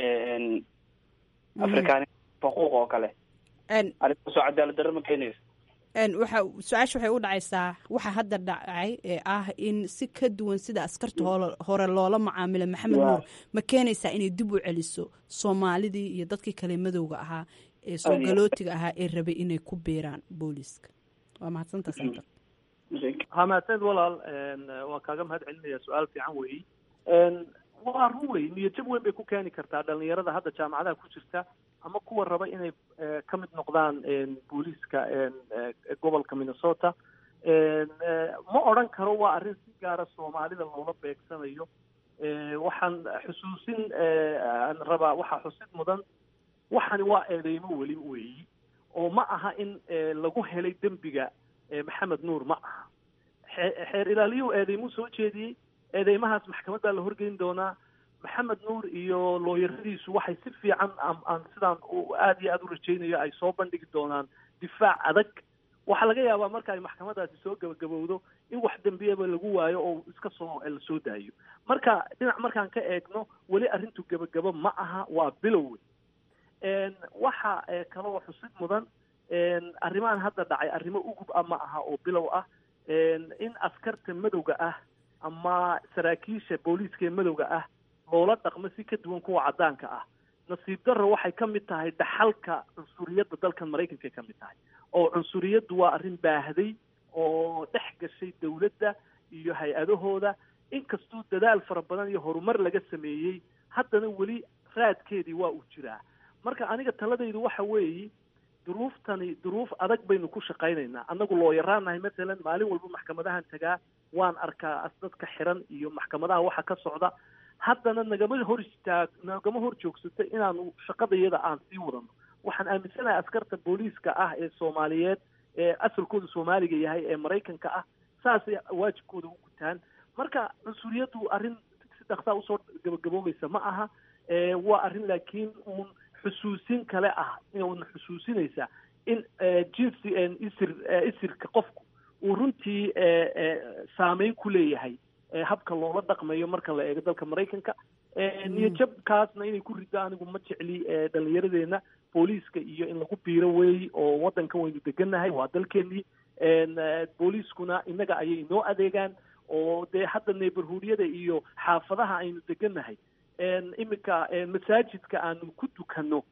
afrikaan xuquuq oo kale arrintaasoo cadaalad darro ma keenayso waxa su-aasha waxay u dhacaysaa waxa hadda dhacay ee ah in si ka duwan sida askarta hore loola macaamila maxamed nuur ma keenaysaa inay dib u celiso soomaalidii iyo dadkii kale madowga ahaa ee soo galootiga ahaa ee rabay inay ku biiraan booliska waa mahadsantaa santar ha mahadsanid walaal waa kaaga mahad celinaya su-aal fiican weyi waa run wey niyadjab weyn bay ku keeni kartaa dhalinyarada hadda jaamacadaha ku jirta ama kuwa raba inay ka mid noqdaan booliiska gobolka minnesota ma odran karo waa arrin si gaara soomaalida loola beegsanayo waxaan xusuusin aan rabaa waxaa xusid mudan waxani waa eedeymo weli weeyi oo ma aha in lagu helay dembiga maxamed nuur ma aha xeer ilaaliyuhu eedeymuu soo jeediyey eedeymahaas maxkamaddaa la horgeyn doonaa maxamed nuur iyo looyaradiisu waxay si fiican aan sidaan aada iyo aada u rajaynayo ay soo bandhigi doonaan difaac adag waxaa laga yaabaa marka ay maxkamadaasi soo gabagabowdo in wax dembiyaba lagu waayo oo iska soo la soo daayo marka dhinac markaan ka eegno weli arrintu gabagabo ma aha waa bilow waxa kaloo xusid mudan arrimahan hadda dhacay arrimo ugub ah ma aha oo bilow ah in askarta madowga ah ama saraakiisha booliiska ee madowga ah loola dhaqmo si ka duwan kuwa caddaanka ah nasiib darro waxay ka mid tahay dhaxalka cunsuriyadda dalkan maraykanka ka mid tahay oo cunsuriyaddu waa arrin baahday oo dhex gashay dawladda iyo hay-adahooda inkastuu dadaal fara badan iyo horumar laga sameeyey haddana weli raadkeedii waa uu jiraa marka aniga taladaydu waxa weeye duruuftani duruuf adag baynu ku shaqaynaynaa annagu looyaraanahay matalan maalin walba maxkamadahan tagaa waan arkaa dadka xiran iyo maxkamadaha waxa ka socda haddana nagama hor istaag nagama hor joogsatay inaanu shaqadayada aan sii wadano waxaan aaminsanahay askarta booliiska ah ee soomaaliyeed ee asalkooda soomaaliga yahay ee maraykanka ah saasay waajibkooda u gutaan marka cunsuriyaddu arrin si dhaqsaa usoo gabagaboobaysa ma aha waa arrin laakiin uun xusuusin kale ah una xusuusinaysa in jinsi isir isirka qofku uu runtii saameyn ku leeyahay habka loola dhaqmayo marka la eego dalka maraykanka niyadjabkaasna inay ku rido anigu ma jecli dhalinyaradeenna booliiska iyo in lagu biiro weey oo waddanka waynu degannahay waa dalkeenii booliiskuna innaga ayay inoo adeegaan oo dee hadda neighborhoodyada iyo xaafadaha aynu degannahay iminka masaajidka aanu ku dukanno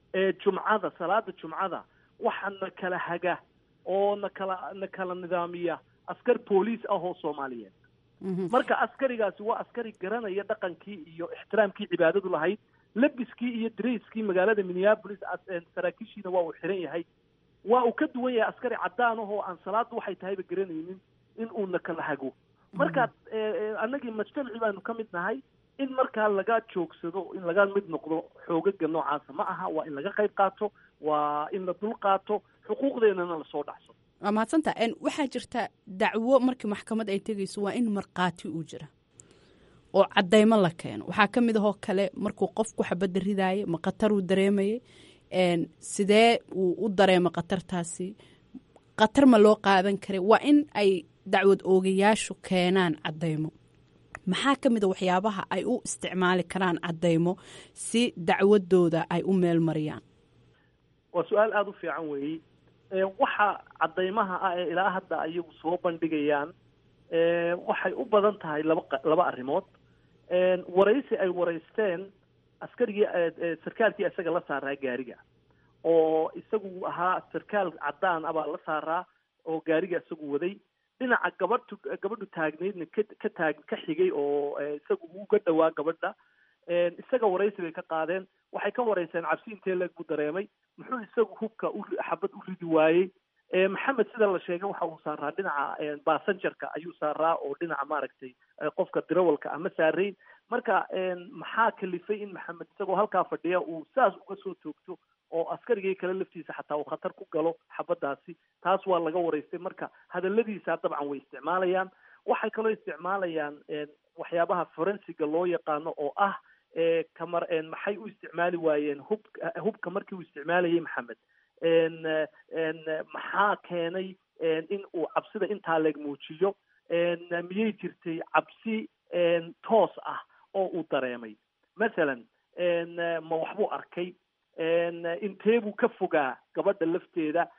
jumcada salaada jumcada waxa na kala haga oo na kala na kala nidaamiya askar booliis ah oo soomaaliyeed marka askarigaasi waa askari garanaya dhaqankii iyo ixtiraamkii cibaadadu lahayd labiskii iyo darayskii magaalada minneapolis saraakiishiina waa uu xiran yahay waa uu ka duwan yahay askari caddaan ahoo aan salaaddu waxay tahayba garanaynin in uu na kala hago marka annagii mujtamaci baanu ka mid nahay in markaa laga joogsado in laga mid noqdo xoogaga noocaasa ma aha waa in laga qayb qaato waa in la dul qaato xuquuqdeennana lasoo dhacso waa mahadsanta waxaa jirta dacwo markii maxkamad ay tegayso waa in markhaati uu jira oo caddaymo la keeno waxaa ka mid ahoo kale markuu qofku xabadda ridaayay ma khatar uu dareemayay sidee uu u dareemo khatartaasi khatar ma loo qaadan karay waa in ay dacwad oogayaashu keenaan caddaymo maxaa ka mid a waxyaabaha ay u isticmaali karaan caddaymo si dacwadooda ay u meel mariyaan waa su-aal aada u fiican weeye waxa caddaymaha ah ee ilaa hadda ayagu soo bandhigayaan waxay u badan tahay laba laba arrimood waraysi ay waraysteen askarigii sarkaalkii isaga la saaraa gaariga oo isagu ahaa sarkaal caddaan ah baa la saaraa oo gaariga isagu waday dhinaca gabadhu gabadhu taagnaydna ka ka taag ka xigay oo isagu uga dhawaa gabadha isaga waraysi bay ka qaadeen waxay ka warayseen cabsi intee leeg buu dareemay muxuu isagu hubka u xabad u ridi waayey maxamed sida la sheegay waxa uu saaraa dhinaca basanjarka ayuu saaraa oo dhinaca maaragtay qofka dirawalka ama saarayn marka maxaa kalifay in maxamed isagoo halkaa fadhiya uu saas uga soo toogto oo askarigii kale laftiisa xataa uu khatar ku galo xabadaasi taas waa laga waraystay marka hadaladiisa dabcan way isticmaalayaan waxay kaloo isticmaalayaan waxyaabaha forensiga loo yaqaano oo ah kamar maxay u isticmaali waayeen hub hubka markii uu isticmaalayay maxamed maxaa keenay in uu cabsida intaa leeg muujiyo miyay jirtay cabsi toos ah oo uu dareemay masalan ma waxbuu arkay intee buu ka fogaa gabadha lafteeda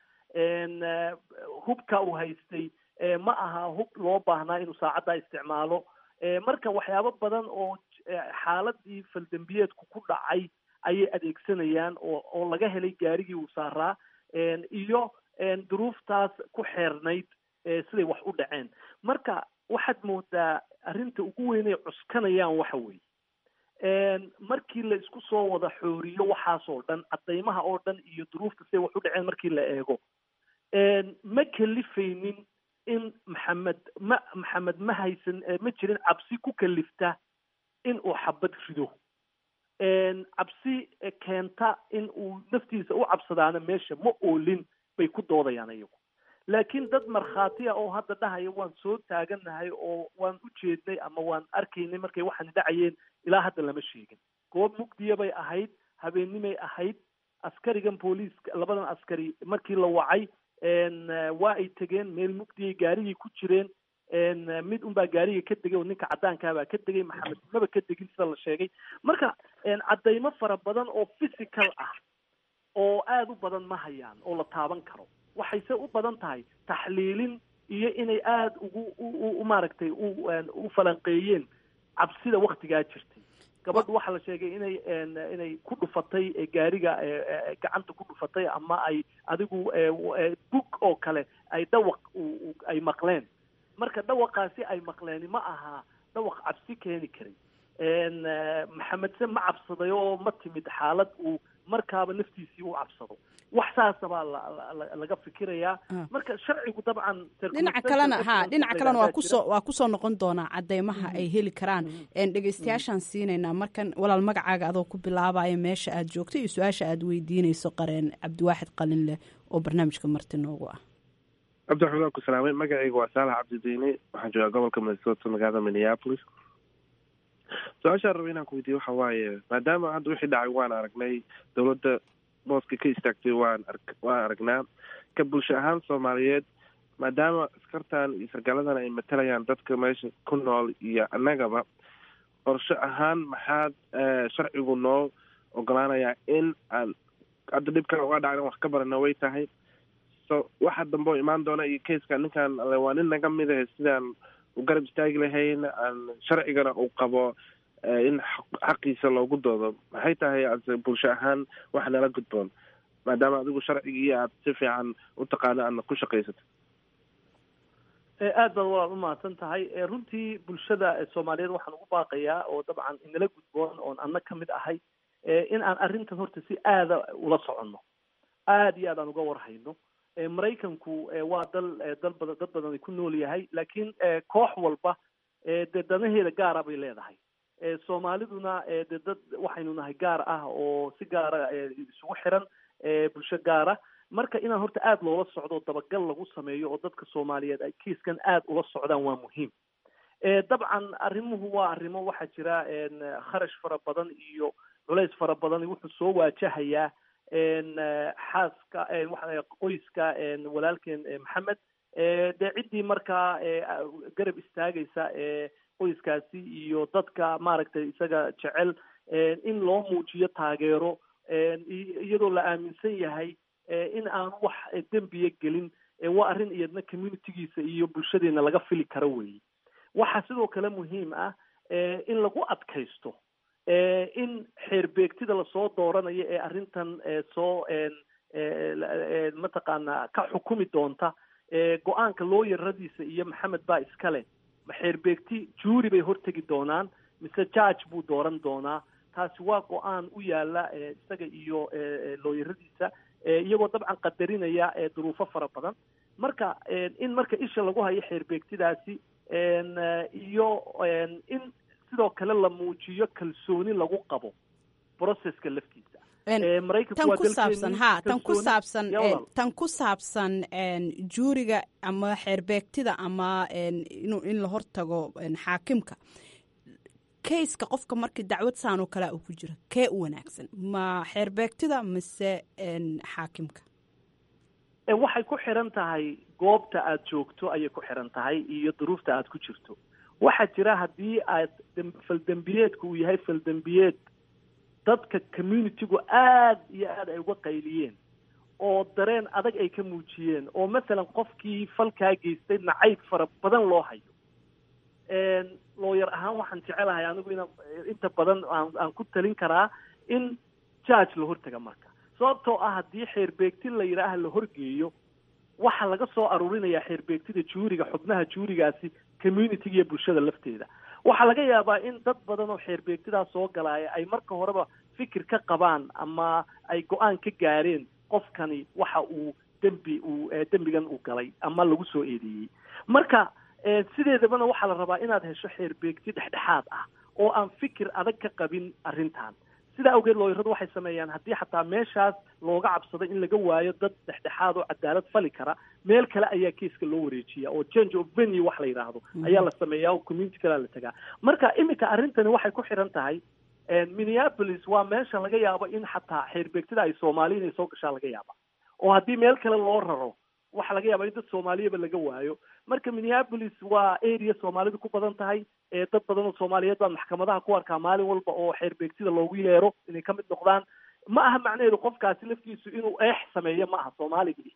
hubka uu haystay ma aha hub loo baahnaa inuu saacaddaa isticmaalo marka waxyaabo badan oo xaaladii faldambiyeedku ku dhacay ayay adeegsanayaan oo oo laga helay gaarigii uu saaraa iyo duruuftaas ku xeernayd siday wax u dhaceen marka waxaad moodaa arrinta ugu weynay cuskanayaan waxa weeye markii la isku soo wada xooriyo waxaas oo dhan caddaymaha oo dhan iyo duruufta siday wax u dhaceen markii la eego ma kalifaynin in maxamed ma maxamed ma haysan ma jirin cabsi ku kalifta in uu xabad rido cabsi keenta in uu naftiisa u cabsadaana meesha ma oolin bay ku doodayaan iyagu laakiin dad markhaati ah oo hadda dhahaya waan soo taaganahay oo waan u jeednay ama waan arkaynay markay waxaan dhacayeen ilaa hadda lama sheegin goob mugdiya bay ahayd habeennimay ahayd askarigan booliiska labadan askari markii la wacay waa ay tegeen meel mugdiyay gaarigii ku jireen mid unbaa gaariga ka degay oo ninka caddaankaabaa ka degay maxamed maba ka degin sida la sheegay marka caddaymo fara badan oo physical ah oo aada u badan ma hayaan oo la taaban karo waxayse u badan tahay taxliilin iyo inay aada ugu maaragtay u falanqeeyeen cabsida waktigaa jirtay gabadhu waxaa la sheegay inay inay ku dhufatay gaariga gacanta ku dhufatay ama ay adigu bug oo kale ay dhawaq ay maqleen marka dhawaqaasi ay maqleen ma aha dhawaq cabsi keeni karin maxamedse ma cabsaday oo ma timid xaalad uu markaaba naftiisii u cabsado wax saasa baa laga fikirayaa marka sharcigu dabcan dhinaca kalena ha dhinaca kalena waa kusoo waa kusoo noqon doonaa caddeymaha ay heli karaan dhegeystayaashaan siinaynaa markan walaal magacaaga adoo ku bilaabaya meesha aad joogto iyo su-aasha aad weydiinayso qareen cabdiwaaxid qalinleh oo barnaamijka marti noogu ah cabdiraxmaan ku salaamay magacayga waa saalax cabdidiini waxaan joogaa gobolka minnesota magaalada minneapolis su-aashaan raba inaan ku weydiiye waxa waaye maadaama hadda wixii dhacay waan aragnay dowladda booska ka istaagtay waan waan aragnaa ka bulsho ahaan soomaaliyeed maadaama askartan iyo sargaaladan ay matalayaan dadka meesha ku nool iyo annagaba qorshe ahaan maxaad sharcigu noo ogolaanayaa in aan hadda dhibkan uga dhacna wax ka barana way tahay so waxa dambe oo imaan doona iyo kayskan ninkan waa nin naga mid ah sidaan u garab istaagi lahayn aan sharcigana uu qabo in xaqiisa loogu doodo maxay tahay bulsho ahaan wax nala gudboon maadaama adigu sharcigii aad si fiican u taqaano aadna ku shaqaysato aad baad walaal umahadsan tahay runtii bulshada soomaaliyeed waxaan ugu baaqayaa oo dabcan inala gudboon oon anna ka mid ahay in aan arrintan horta si aada ula soconno aada iyo aad aan uga warhayno maraykanku waa dal dal badan dad badan ay ku nool yahay laakiin koox walba dee danaheeda gaara bay leedahay soomaaliduna dee dad waxaynu nahay gaar ah oo si gaara isugu xiran bulsho gaara marka inaan horta aada loola socdo dabagal lagu sameeyo oo dadka soomaaliyeed ay kiiskan aada ula socdaan waa muhiim dabcan arrimuhu waa arrimo waxaa jira kharash fara badan iyo culays fara badan wuxuu soo waajahayaa xaaska qoyska walaalkeen maxamed dee ciddii markaa garab istaagaysa qoyskaasi iyo dadka maaragtay isaga jecel in loo muujiyo taageero iyadoo la aaminsan yahay in aan wax dembiya gelin waa arrin iyadna communitygiisa iyo bulshadeena laga fili karo weeye waxaa sidoo kale muhiim ah in lagu adkaysto in xeerbeegtida lasoo dooranayo ee arrintan soo mataqaanaa ka xukumi doonta go-aanka looyaradiisa iyo maxamed baa iskale xeerbeegti juuri bay hortegi doonaan mise judge buu dooran doonaa taasi waa go-aan u yaala isaga iyo looyaradiisa iyagoo dabcan qadarinaya duruufo fara badan marka in marka isha lagu hayo xeerbeegtidaasi iyo in sidoo kale la muujiyo kalsooni lagu qabo processka laftiisa tan ku saabsan ha tan ku saabsan tan ku saabsan juuriga ama xeerbeegtida ama in la hortago xaakimka kayska qofka markii dacwad saan oo kale uu ku jiro kee u wanaagsan ma xeerbeegtida mise xaakimka waxay ku xiran tahay goobta aad joogto ayay ku xiran tahay iyo duruufta aad ku jirto waxaa jira haddii aad faldembiyeedku uu yahay faldembiyeed dadka communitygu aad iyo aad ay uga qayliyeen oo dareen adag ay ka muujiyeen oo masalan qofkii falkaa geystay nacayb fara badan loo hayo looyar ahaan waxaan jecelahay anigu ina inta badan aan ku talin karaa in judge la hortaga marka sababtoo ah haddii xeerbeegti la yidhaaha la horgeeyo waxaa laga soo aruurinayaa xeerbeegtida juuriga xubnaha juurigaasi communityga iyo bulshada lafteeda waxaa laga yaabaa in dad badan oo xeerbeegtidaas soo galaaya ay marka horeba fikir ka qabaan ama ay go-aan ka gaareen qofkani waxa uu dembi uu dembigan uu galay ama lagu soo eedeeyey marka sideedabana waxaa la rabaa inaad hesho xeerbeegti dhexdhexaad ah oo aan fikir adag ka qabin arrintan sidaa awgeed looyaradu waxay sameeyaan haddii xataa meeshaas looga cabsado in laga waayo dad dhexdhexaad oo cadaalad fali kara meel kale ayaa keeska loo wareejiya oo change of venue wax la yidhaahdo ayaa la sameeyaa oo community kalea la tagaa marka iminka arrintani waxay ku xiran tahay minneapolis waa meesha laga yaabo in xataa xeerbeegtida ay soomaali inay soo gashaa laga yaaba oo haddii meel kale loo raro waxaa laga yaabaa in dad soomaaliyaba laga waayo marka minneapolis waa area soomaalidu ku badan tahay dad badan oo soomaaliyeed baan maxkamadaha ku arkaa maalin walba oo xeerbeegtida loogu yeero inay ka mid noqdaan ma aha macnaheedu qofkaasi laftiisu inuu eex sameeyo ma aha soomaaligii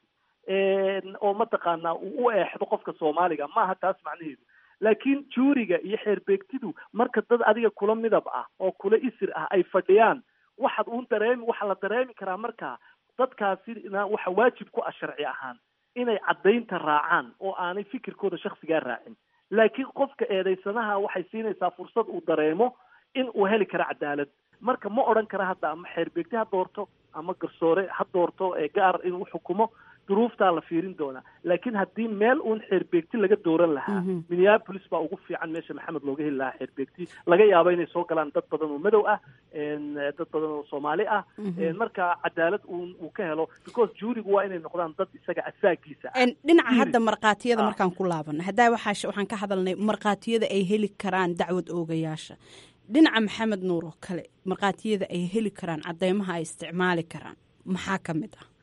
oo mataqaanaa uu u eexdo qofka soomaaliga ma aha taas macnaheedu laakiin juuriga iyo xeerbeegtidu marka dad adiga kula midab ah oo kula isir ah ay fadhiyaan waxaad uun dareemi waxaa la dareemi karaa marka dadkaasina waxa waajib ku ah sharci ahaan inay caddaynta raacaan oo aanay fikirkooda shaksigaa raacin laakiin qofka eedaysanaha waxay siinaysaa fursad uu dareemo in uu heli karo cadaalad marka ma odhan kara hadda ama xeerbeegti ha doorto ama garsoore ha doorto gaar inuu xukumo duruuftaa la fiirin doonaa laakiin haddii meel uun xeerbeegti laga dooran lahaa minneapolis baa ugu fiican meesha maxamed looga heli lahaa xeerbeegti laga yaabo inay soo galaan dad badan oo madow ah dad badan oo soomaali ah marka cadaalad uun uu ka helo because juurigu waa inay noqdaan dad isaga asaagiisa dhinaca hadda markhaatiyada markaan ku laabana haddaa waxaa waxaan ka hadalnay markhaatiyada ay heli karaan dacwad oogayaasha dhinaca maxamed nuur oo kale markhaatiyada ay heli karaan cadeymaha ay isticmaali karaan maxaa ka mid ah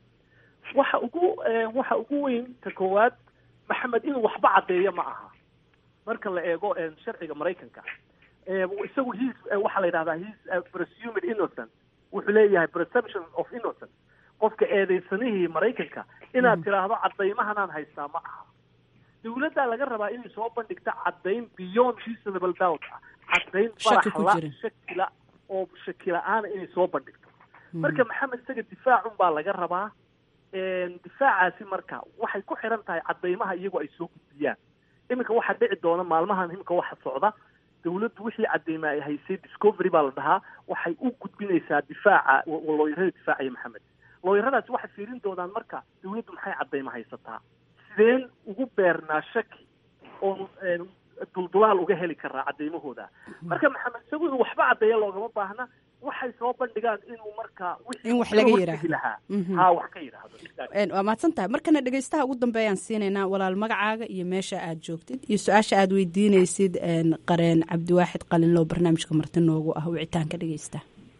waxa ugu waxa ugu weyn ka koowaad maxamed inuu waxba caddeeyo ma aha marka la eego sharciga maraykanka isagu his waxaa la yidhahdaa his presumed innocent wuxuu leeyahay presumption of innocent qofka eedeysanihii maraykanka inaad tidhaahdo caddaymahanaan haystaa ma aha dawladdaa laga rabaa inay soo bandhigta caddayn beyond reasonable doubt ah caddayn baraxla shakila oo shakila-aana inay soo bandhigto marka maxamed isaga difaacun baa laga rabaa difaacaasi marka waxay ku xiran tahay caddaymaha iyagoo ay soo gudbiyaan iminka waxaa dhici doona maalmahan iminka waxa socda dawladdu wixii caddayma ay haysay discovery baa la dhahaa waxay u gudbinaysaa difaaca looyarada difaacaya maxamed looyaradaasi waxay fiirin doonaan marka dawladdu maxay caddayma haysataa sideen ugu beernaa shaki oo duldulaal uga heli karaa caddaymahooda marka maxamed isagu inuu waxba caddeeya loogama baahna waxay soo bandhigaan inuu marka in wax laga yiraahdo ha wax ka yiraahdo waa mahadsan tahay markana dhegeystaha ugu dambeeyaan siinaynaa walaal magacaaga iyo meesha aad joogtid iyo su-aasha aad weydiinaysid qareen cabdiwaaxid qalinlow barnaamijka marti noogu ah wicitaanka dhegeysta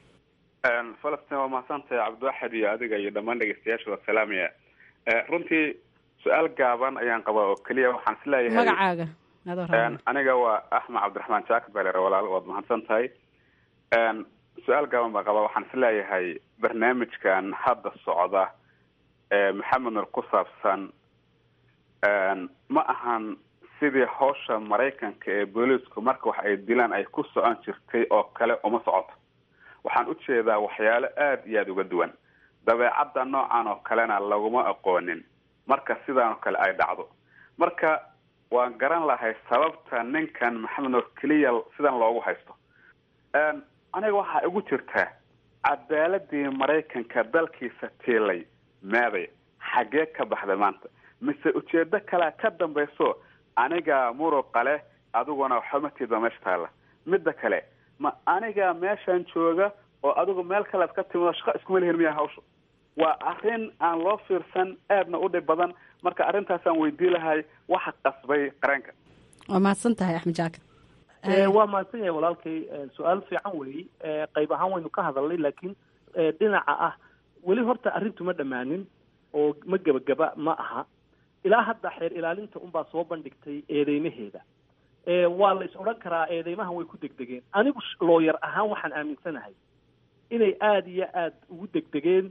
falastiin waa mahadsan tahay cabdiwaaxid iyo adiga iyo dhammaan dhegeystayaasha waa salaamaya runtii su-aal gaaban ayaan qabaa oo keliya waxaan is leeyahay magacaaga aniga waa axmed cabdiraxmaan jaakir baleer walaal waad mahadsan tahay su-aal gaaban baa qabaa waxaan is leeyahay barnaamijkan hadda socda maxamed nur ku saabsan ma ahan sidii hawsha maraykanka ee booliisku marka wax ay dilaan ay ku socon jirtay oo kale uma socoto waxaan ujeedaa waxyaalo aada iyo aada uga duwan dabeecadda noocan oo kalena laguma aqoonin marka sidaan oo kale ay dhacdo marka waan garan lahay sababta ninkan maxamed nur keliya sidan loogu haysto aniga waxaa igu jirtaa cadaaladii maraykanka dalkiisa tiilay meeday xaggee ka baxday maanta mise ujeedo kalea ka dambayso aniga muruqa leh adiguna xumatiida meesha taalla midda kale ma aniga meeshaan jooga oo adigu meel kalead ka timid shaqo iskuma lihin miyaa hawsha waa arrin aan loo fiirsan aadna u dhib badan marka arrintaasaan weydii lahay waxa qasbay qareenka. waa mahadsan tahay axmed jaakir. waa mahadsan yahay walaalkay, su-aal fiican weeye, qayb ahaan waynu ka hadalnay laakiin dhinaca ah weli horta arrintu ma dhammaanin oo ma gebagaba ma aha. ilaa hadda xeer ilaalinta unbaa soo bandhigtay eedeymaheeda. waa la is odhan karaa eedeymahan way ku degdegeen. anigu looyar ahaan waxaan aaminsanahay inay aada iyo aada ugu degdegeen,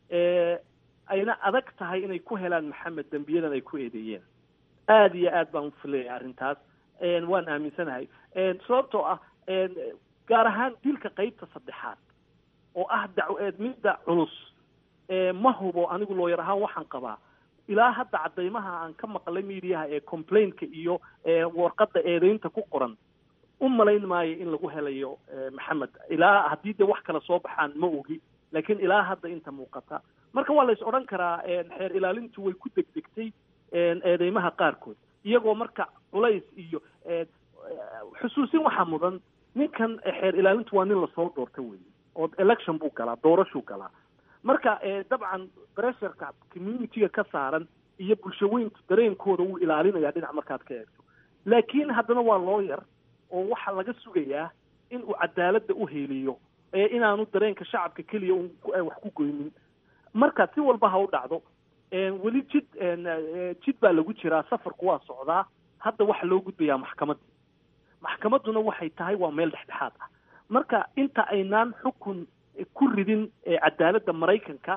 ayna adag tahay inay ku helaan maxamed dembiyadan ay ku eedeeyeen. aada iyo aad baan ufilayay arrintaas, waan aaminsanahay sababtoo ah gaar ahaan dilka qeybta saddexaad oo ah dac midda culus. ma hubo anigu looyar ahaan waxaan qabaa ilaa hadda cadaymaha aan ka maqlay mediaha ee complaintka iyo warqadda eedeynta ku qoran u malayn maayo in lagu helayo maxamed, ilaa haddii de wax kale soo baxaan ma ogi, laakiin ilaa hadda inta muuqata. marka waa la is odhan karaa xeer ilaalintu way ku degdegtay eedeymaha qaarkood, iyagoo marka culays iyo xusuusin waxaa mudan ninkan xeer ilaalintu waa nin lasoo doorta weeye oo election buu galaa, doorashuu galaa. marka dabcan pressureka communityga ka saaran iyo bulshaweyntu dareenkooda wuu ilaalinayaa dhinac markaad ka eegto, laakiin haddana waa looyar oo waxaa laga sugayaa in uu cadaaladda u heliyo, inaanu dareenka shacabka keliya wax ku goynin. marka si walba ha u dhacdo, weli jid jid baa lagu jiraa, safarku waa socdaa. hadda waxa loo gudbayaa maxkamaddii. maxkamadduna waxay tahay waa meel dhexdhexaad ah. marka inta aynaan xukun ku ridin cadaaladda maraykanka,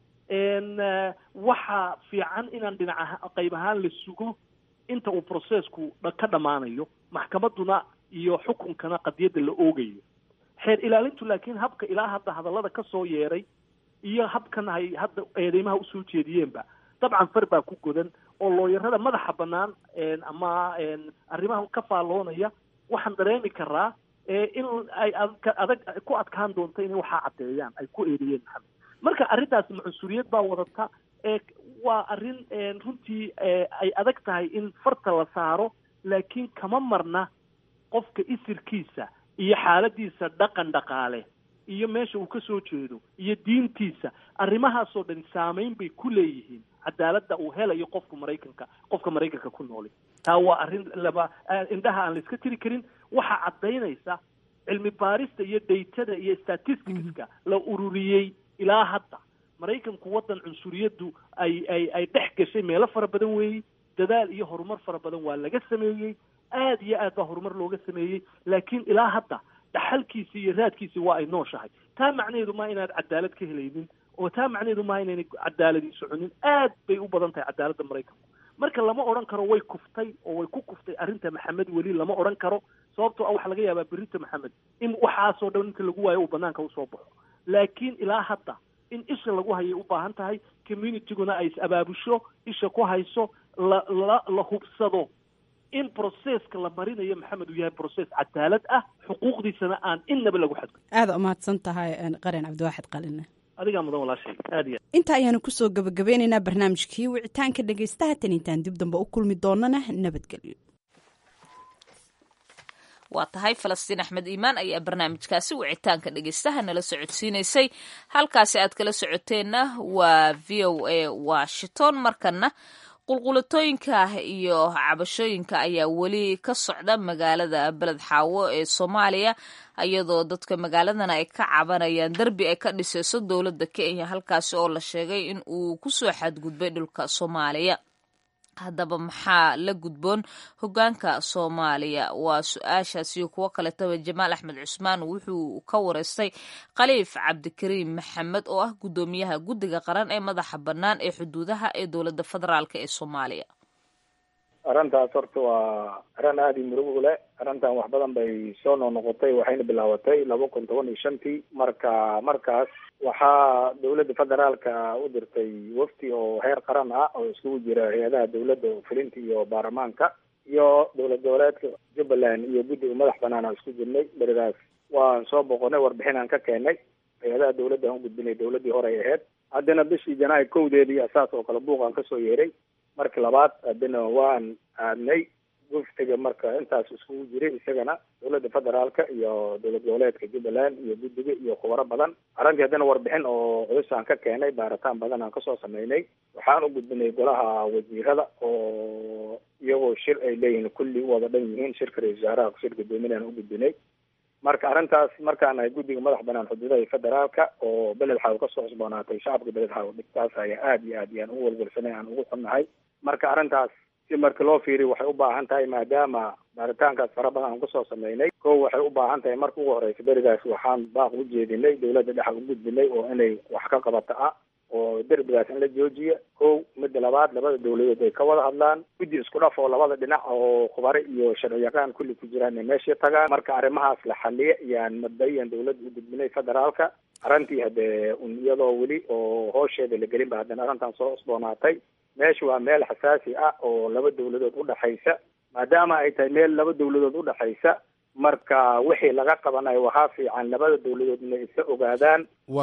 waxaa fiican inaan dhinaca qayb ahaan la sugo inta uu processku ka dhammaanayo, maxkamadduna iyo xukunkana qadiyadda la oogayo. xeer ilaalintu laakiin habka ilaa hadda hadallada ka soo yeeray iyo habkan ay hadda eedeymaha usoo jeediyeenba dabcan far baa ku godan, oo looyarada madaxa bannaan ama arrimaha ka faalloonaya waxaan dareemi karaa in ay adag ku adkaan doonto inay waxaa caddeeyaan ay ku eedeeyeen maxamed. marka arrintaasi macunsuriyad baa wadata, waa arrin runtii ay adag tahay in farta la saaro, laakiin kama marna qofka isirkiisa iyo xaaladiisa dhaqan dhaqaale iyo meesha uu ka soo jeedo iyo diintiisa, arrimahaasoo dhan saameyn bay ku leeyihiin cadaaladda uu helayo qofka maraykanka qofka maraykanka ku nooli. taa waa arrin laba indhaha aan la iska tiri karin. waxaa caddaynaysa cilmi baarista iyo daytada iyo statisticska la ururiyey ilaa hadda maraykanku waddan cunsuriyaddu ay ay ay dhex gashay meelo fara badan weeyey, dadaal iyo horumar fara badan waa laga sameeyey, aada iyo aad baa horumar looga sameeyey, laakiin ilaa hadda dhaxalkiisii iyo raadkiisii waa ay nooshahay. taa macnaheedu maa inaad cadaalad ka helaynin, oo taa macnaheedu maa inaynay cadaaladii soconin. aad bay u badan tahay cadaaladda maraykanku. marka lama odhan karo way kuftay oo way ku kuftay arrinta maxamed weli lama odhan karo, sababtoo ah waxaa laga yaabaa berrinta maxamed in waxaasoo dhan inta lagu waayo uu banaanka usoo baxo. laakiin ilaa hadda in isha lagu hayay u baahan tahay, communityguna ay is abaabusho, isha ku hayso, la la la hubsado in processka la marinayo maxamed uu yahay process cadaalad ah, xuquuqdiisana aan innaba lagu xadgudbin. aada umahadsan tahay qareen cabdiwaaxid qaline. adigaa mudan walaashay, aad iyo inta ayaanu kusoo gabagabeynaynaa barnaamijkii wicitaanka dhegaystaha. tan intaan dib dambe u kulmi doonana nabadgelyo. waa tahay falastiin axmed iimaan ayaa barnaamijkaasi wicitaanka dhegaystaha nala socodsiinaysay. halkaasi aad kala socoteenna waa v o a washington. markana qulqulatooyinka iyo cabashooyinka ayaa weli ka socda magaalada beled xaawo ee soomaaliya, iyadoo dadka magaaladana ay ka cabanayaan derbi ay ka dhisayso dowladda kenya, halkaasi oo la sheegay in uu kusoo xadgudbay dhulka soomaaliya. haddaba maxaa la gudboon hogaanka soomaaliya? waa su-aashaas iyo kuwo kaletaba jamaal axmed cusmaan wuxuu ka wareystay khaliif cabdikariim maxamed oo ah guddoomiyaha guddiga qaran ee madaxa bannaan ee xuduudaha ee dowladda federaalk ee soomaaliya. arrintaas horta waa arrin aada i murugo u leh. arrintan wax badan bay soo noqnoqotay, waxayna bilaabatay laba kun toban iyo shantii. marka markaas waxaa dowladda federaalka u dirtay wafdi oo heer qaran ah oo isugu jira hay-adaha dowladda fulinta iyo baarlamaanka iyo dowlad goboleedka jubbaland iyo guddiga madax banaan aan isku jirnay. beridaas waan soo boqonay, warbixin aan ka keenay. hay-adaha dawladda aan u gudbinay dawladdii hore ay ahayd haddana bishii janaayo kowdeedii asaas oo kale buuqaan kasoo yeeray markii labaad haddana waan aadnay guftiga marka intaas iskugu jiray isagana dawladda federaalka iyo dowlad goboleedka jubbaland iyo guddiga iyo khubaro badan arrintii haddana warbixin oo culus aan ka keenay baaritaan badan aan kasoo sameynay waxaan u gudbinay golaha wasiirada oo iyagoo shir ay leeyihiin kulli u wada dhan yihiin shirka ra-isul wasaaraha shir guddoominaan u gudbinay marka arrintaas markaan ahay guddiga madax banaan xuduudaha federaalka oo beled xaaw kasoo cusboonaatay shacabka beled xaaw dhibtaas ayaa aada iyo aad iyaan ugu walwalsanay aan ugu xunnahay marka arrintaas si marka loo fiiriyo waxay u baahan tahay maadaama baaritaankaas fara badan aan kusoo sameynay kow waxay u baahan tahay marka ugu horeysa berigaas waxaan baaq u jeedinay dawladda dhexa u gudbinay oo inay wax ka qabata ah oo derbigaas in la joojiya kow midda labaad labada dawladood ay ka wada hadlaan guddi isku dhaf oo labada dhinac oo khubare iyo sharci yaqaan kulli ku jiraan inay meesha tagaan marka arrimahaas la xaliya iyaan madbayan dawladda u gudbinay federaalka arrintii haddee un iyadoo weli oo hoosheeda la gelin ba haddana arrintan soo cusboonaatay meesha waa meel xasaasi ah oo laba dawladood udhaxaysa maadaama ay tahay meel laba dawladood udhaxaysa marka wixii laga qabanayo waxaa fiican labada dawladood inay isa ogaadaan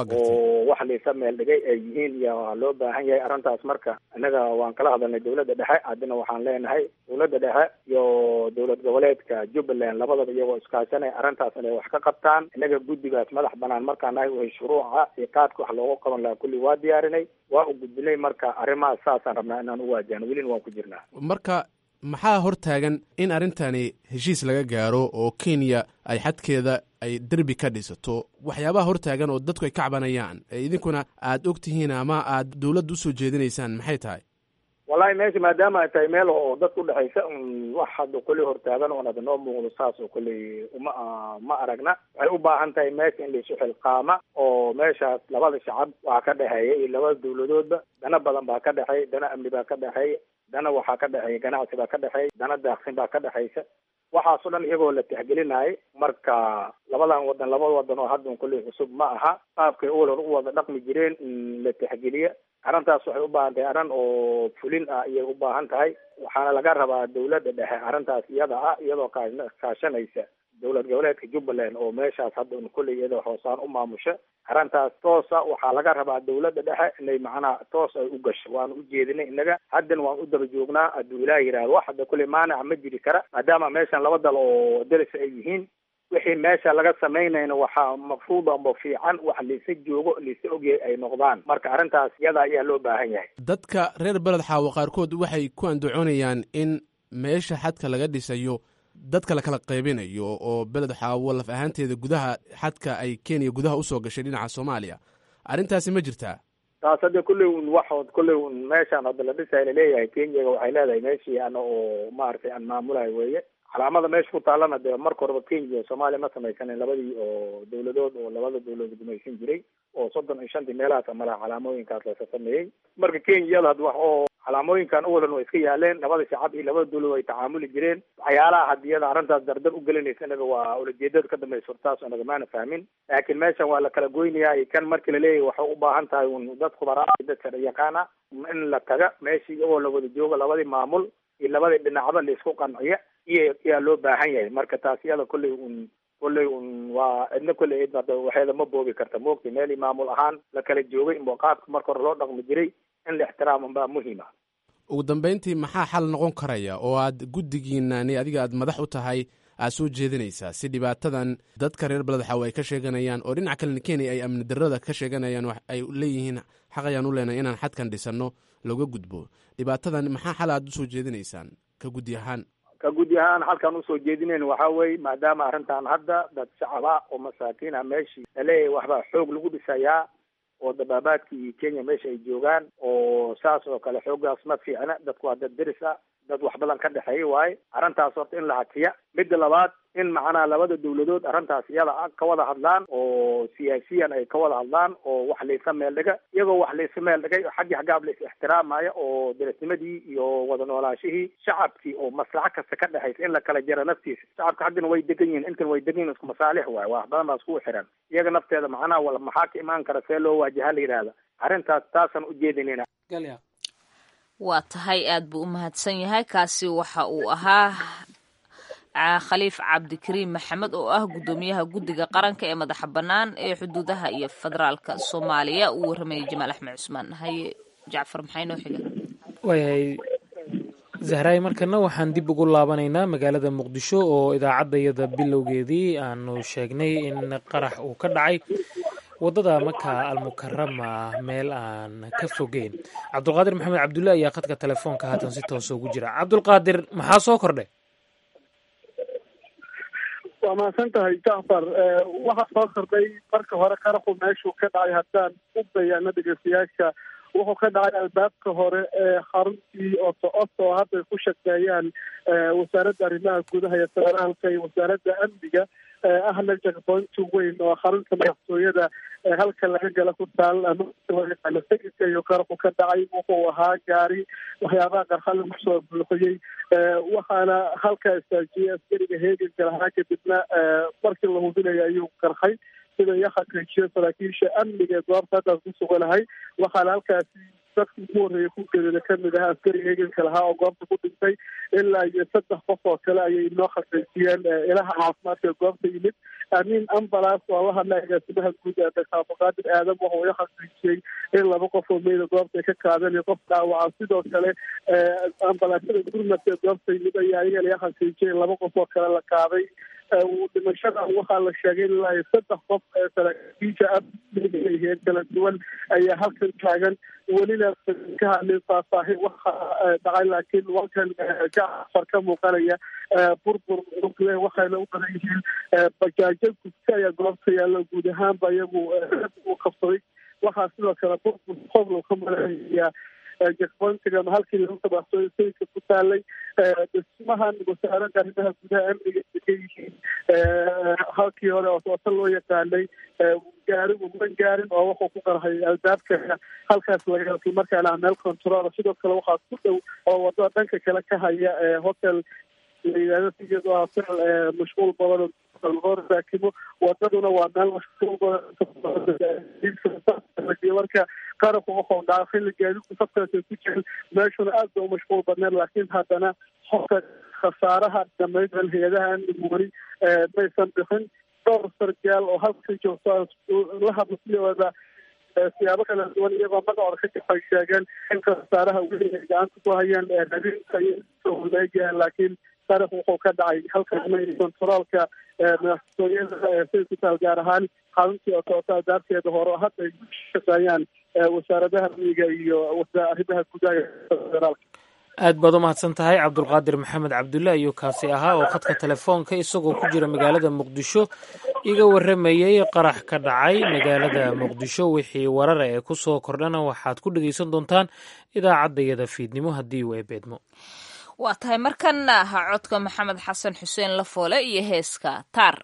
oo wax laysa meel dhigay ay yihiin iyo loo baahan yahay arrintaas marka innaga waan kala hadalnay dawladda dhexe haddana waxaan leenahay dawladda dhexe iyo dowlad goboleedka jubbaland labadaba iyagoo iskaashanaya arrintaas inay wax ka qabtaan innaga guddigaas madax banaan markaan nahay way shuruuca iyo qaadka wax loogu qaban lahaa kulli waa diyaarinay waa u gudbinay marka arrimahaas saasaan rabnaa inaan u waajahno welina waan ku jirnaa marka maxaa hortaagan in arrintani heshiis laga gaaro oo kenya ay xadkeeda ay derbi ka dhisato waxyaabaha hortaagan oo dadku ay ka cabanayaan ee idinkuna aad og tihiin ama aad dawladda usoo jeedinaysaan maxay tahay wallahi meesha maadaama ay tahay meel oo dadka udhexaysa wax hadda kulli hortaagan oon ada noo muuqdo saas oo kulli uma ma aragna waxay u baahan tahay meesha in laisu xilqaama oo meeshaas labada shacab waa ka dhexeeya iyo labada dawladoodba dana badan baa ka dhexeeya dana amni baa ka dhexeeya dana waxaa ka dhexeeya ganacsi baa ka dhexeeya dana daaqsin baa ka dhexaysa waxaasoo dhan iyagoo la tixgelinayo marka labadan wadan labada wadan oo haddan kulli cusub ma aha qaabkay uwalor u wada dhaqmi jireen in la tixgeliya arrintaas waxay u baahan tahay arrin oo fulin ah iyay u baahan tahay waxaana laga rabaa dawladda dhexe arrintaas iyada ah iyadoo kaa kaashanaysa dowlad goboleedka jubbaland oo meeshaas hadda un kulley iyadoo hoosaan u maamusha arrintaas toosa waxaa laga rabaa dawladda dhexe inay macnaha toos ay u gasho waanu u jeedinay innaga haddana waan u daba joognaa hadduu ilaah yidhahdo wax hadda kulley maanaca ma jiri kara maadaama meeshan laba dal oo daris ay yihiin wixii meesha laga samaynayna waxaa maqsuud amba fiican wax laysa joogo laysa ogyahay ay noqdaan marka arrintaas iyada ayaa loo baahan yahay dadka reer beled xaawo qaarkood waxay ku andacoonayaan in meesha xadka laga dhisayo dadka la kala qaybinayo oo beled xaawo laf ahaanteeda gudaha xadka ay kenya gudaha usoo gashay dhinaca soomaaliya arrintaasi ma jirtaa taas hadda kulley un waxood kulley un meeshaan hadda la dhisay laleeyahay kenyaga waxay leedahay meeshii ana oo maaragtay aan maamulayo weeye calaamada meesha ku taalana dee marka horeba kenya soomaaliya ma samaysanin labadii oo dawladood oo labada dawladood gumaysan jiray oo soddon iyo shantii meelahaas amalaha calaamooyinkaas lasa sameeyey marka kenya iyada had wax oo calaamooyinkan uwalan way iska yaaleen labada shacab iyo labada dawladood ay tacaamuli jireen waxyaalaha hadiyada arrintaas dardar u gelinaysa inaga waa ulajeedada ka dambaysa hortaas inaga maana fahmin laakiin meeshan waa la kala goynayaa kan markii laleeyahay waxay u baahan tahay un dad khubaraa dad sharci yaqaana in la taga meeshii iyagoo la wada joogo labadii maamul iyo labadii dhinacba la isku qanciya iyo yaa loo baahan yahay marka taas iyada kulley un kulley un waa cidna kulley id waxeeda ma boobi karta moogtay meelii maamul ahaan la kala joogay inba qaabka marka hore loo dhaqmi jiray in la ixtiraam unbaa muhiima ugu dambayntii maxaa xal noqon karaya oo aad guddigiinani adiga aad madax u tahay aad soo jeedinaysaa si dhibaatadan dadka reer beled xaawo ay ka sheeganayaan oo dhinaca kalena kenya ay amni darrada ka sheeganayaan wax ay leeyihiin xaq ayaan u leenahay inaan xadkan dhisanno looga gudbo dhibaatadan maxaa xal aad usoo jeedinaysaan ka guddi ahaan ka guddi ahaan halkaan usoo jeedinayn waxaa weeye maadaama arrintan hadda dad shacab ah oo masaakiin ah meeshii laleeyahay waxbaa xoog lagu dhisayaa oo dabaabaadkii iyo kenya meesha ay joogaan oo saas oo kale xooggaas ma fiicna dadku waa dad deris ah dad wax badan ka dhexeeya waaye arrintaas horta in la hakiya midda labaad in macnaha labada dawladood arrintaas iyada ah ka wada hadlaan oo siyaasiyan ay ka wada hadlaan oo wax laysa meel dhiga iyagoo wax laysa meel dhigay xaggi xaggaab la is ixtiraamaya oo derisnimadii iyo wada noolaashihii shacabkii oo maslaxo kasta ka dhexaysa in la kala jaro naftiisa shacabka haddana way degan yihiin intan way degan yihin isku masaalix waaye wax badan baa iskugu xiran iyaga nafteeda macnaha wala maxaa ka imaan kara see loo waajaha la yidhaahda arrintaas taasaan ujeedinayna waa tahay aad buu u mahadsan yahay kaasi waxa uu ahaa khaliif cabdikariim maxamed oo ah guddoomiyaha guddiga qaranka ee madaxa bannaan ee xuduudaha iyo federaalka soomaaliya uu warramayay jamaal axmed cusmaan. haye jacfar maxay noo xiga? waayahay zahraay, markana waxaan dib ugu laabanaynaa magaalada muqdisho oo idaacaddayada bilowgeedii aanu sheegnay in qarax uu ka dhacay waddada maka almukarama meel aan ka fogeyn. cabdulqaadir maxamed cabdulle ayaa khadka telefoonka haatan si toosa ugu jira. cabdulqaadir, maxaa soo kordhay? waa mahadsan tahay jacfar. waxaa soo kordhay marka hore qaraxu meeshuu ka dhacay haddaan u bayaano dhegeystayaasha. wuxuu ka dhacay albaabka hore ee xaruntii oto oto oo hadda ay ku shaqeeyaan wasaaradda arrimaha gudaha iyo federaalka iyo wasaaradda amniga ahna jagboonti weyn oo xarunta madaxtooyada halka laga gala ku taal amasegiska iyo qaraxu ka dhacay. wuxuu ahaa gaari waxyaabaha qarxa lagu soo buuxiyey waxaana halka istaajiyey askariga heeganka lahaa kadibna markii la hubinaya ayuu qarxay sida iyo xaqiijiyo saraakiisha amniga ee goobta haddaas ku suganahay. waxaana halkaasi dadkii ugu horreeyay ku geerida kamid ah askariga heeganka lahaa oo goobta ku dhintay. ilaa iyo saddex qof oo kale ayay inoo xaqiijiyeen ilaha caafimaadka ee goobta yimid. amiin ambalaas oo la hadlay agaasimaha guud ee doctor abdulqaadir aadam waxa uu xaqiijiyey in laba qof oo meyda goobta ay ka qaadeen iyo qof dhaawaca. sidoo kale ambalaasada gurmadka ee goobta yimid ayaa iyaga laga xaqiijiyay in laba qof oo kale la qaaday. dhimashada waxaa la sheegay ilaa iyo saddex qof ee saraakiisha amniga kala duwan ayaa halkan taagan. welina ka hadlin faahfaahin waxa dhacay, laakiin walkan jacfar ka muuqanaya burbur rugle waxayna u badan yihiin bajaajo gudka ayaa goobta yaalla guud ahaanba iyagu u qabsaday. waxaa sidoo kale burbur qoblow ka maraya jagboontiga halkii lagu tabaxsooy sayidka ku taalay. dhismahan wasaaradda arrimaha gudaha amniga ka yihiin halkii hore oo sooto loo yaqaanay gaarigu ma gaarin oo wuxuu ku qarxay albaabka halkaas laga isla markaana meel control. sidoo kale waxaa ku dhow oo wadada dhanka kale ka haya hotel la yidhahdo iyadoo hotel mashquul badan raakimo. wadaduna waa meel mashquul badan marka qaraxu wuxuu dhacay xilli gaadiidku safkaas ku jirin meeshuna aad ba u mashquul badneen. laakiin haddana xogta khasaaraha dhamaystiran hay-adaha amnigu weli maysan bixin. dhowr sargaal oo halka joogto la hadla sidooda siyaabo kala duwan iyagoo magacooda ka jafay sheegeen in khasaaraha weli ay gacanta ku hayaan habeenka iyo laakiin qarax wuxuu ka dhacay halka kontaroolka madaxtooyada sayid ku taal gaar ahaan xaruntii otoota albaabkeeda hore oo hadda ay ku shaqeeyaan wasaaradaha amniga iyo arrimaha gudaha federaalka. aad baad u mahadsan tahay cabdulqaadir maxamed cabdulle ayuu kaasi ahaa oo khadka telefoonka isagoo ku jira magaalada muqdisho iga warramayey qarax ka dhacay magaalada muqdisho. wixii warara ee ku soo kordhana waxaad ku dhegaysan doontaan idaacaddayada fiidnimo haddii uu eebeedmo. waa tahay markana ha codka maxamed xasan xuseen lafoole iyo heeska taar.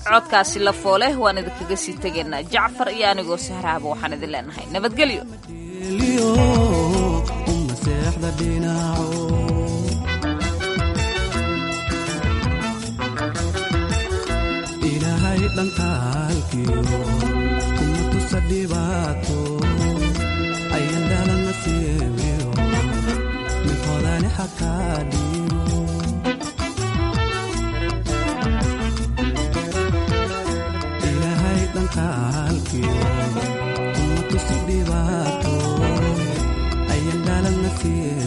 codkaasi la foole waan idinkaga sii tegaynaa jacfar iyo anigoo sahraaba waxaan idin leenahay nabadgelyo ilaahay dhankaalkiyo kuma tusa dhibaato ayan dhalan nasiibiyo mid hodani xataa dhiiro ilaahay dhankaalkiyo kuma tusa dhibaato ayan dhalan nasiibiyo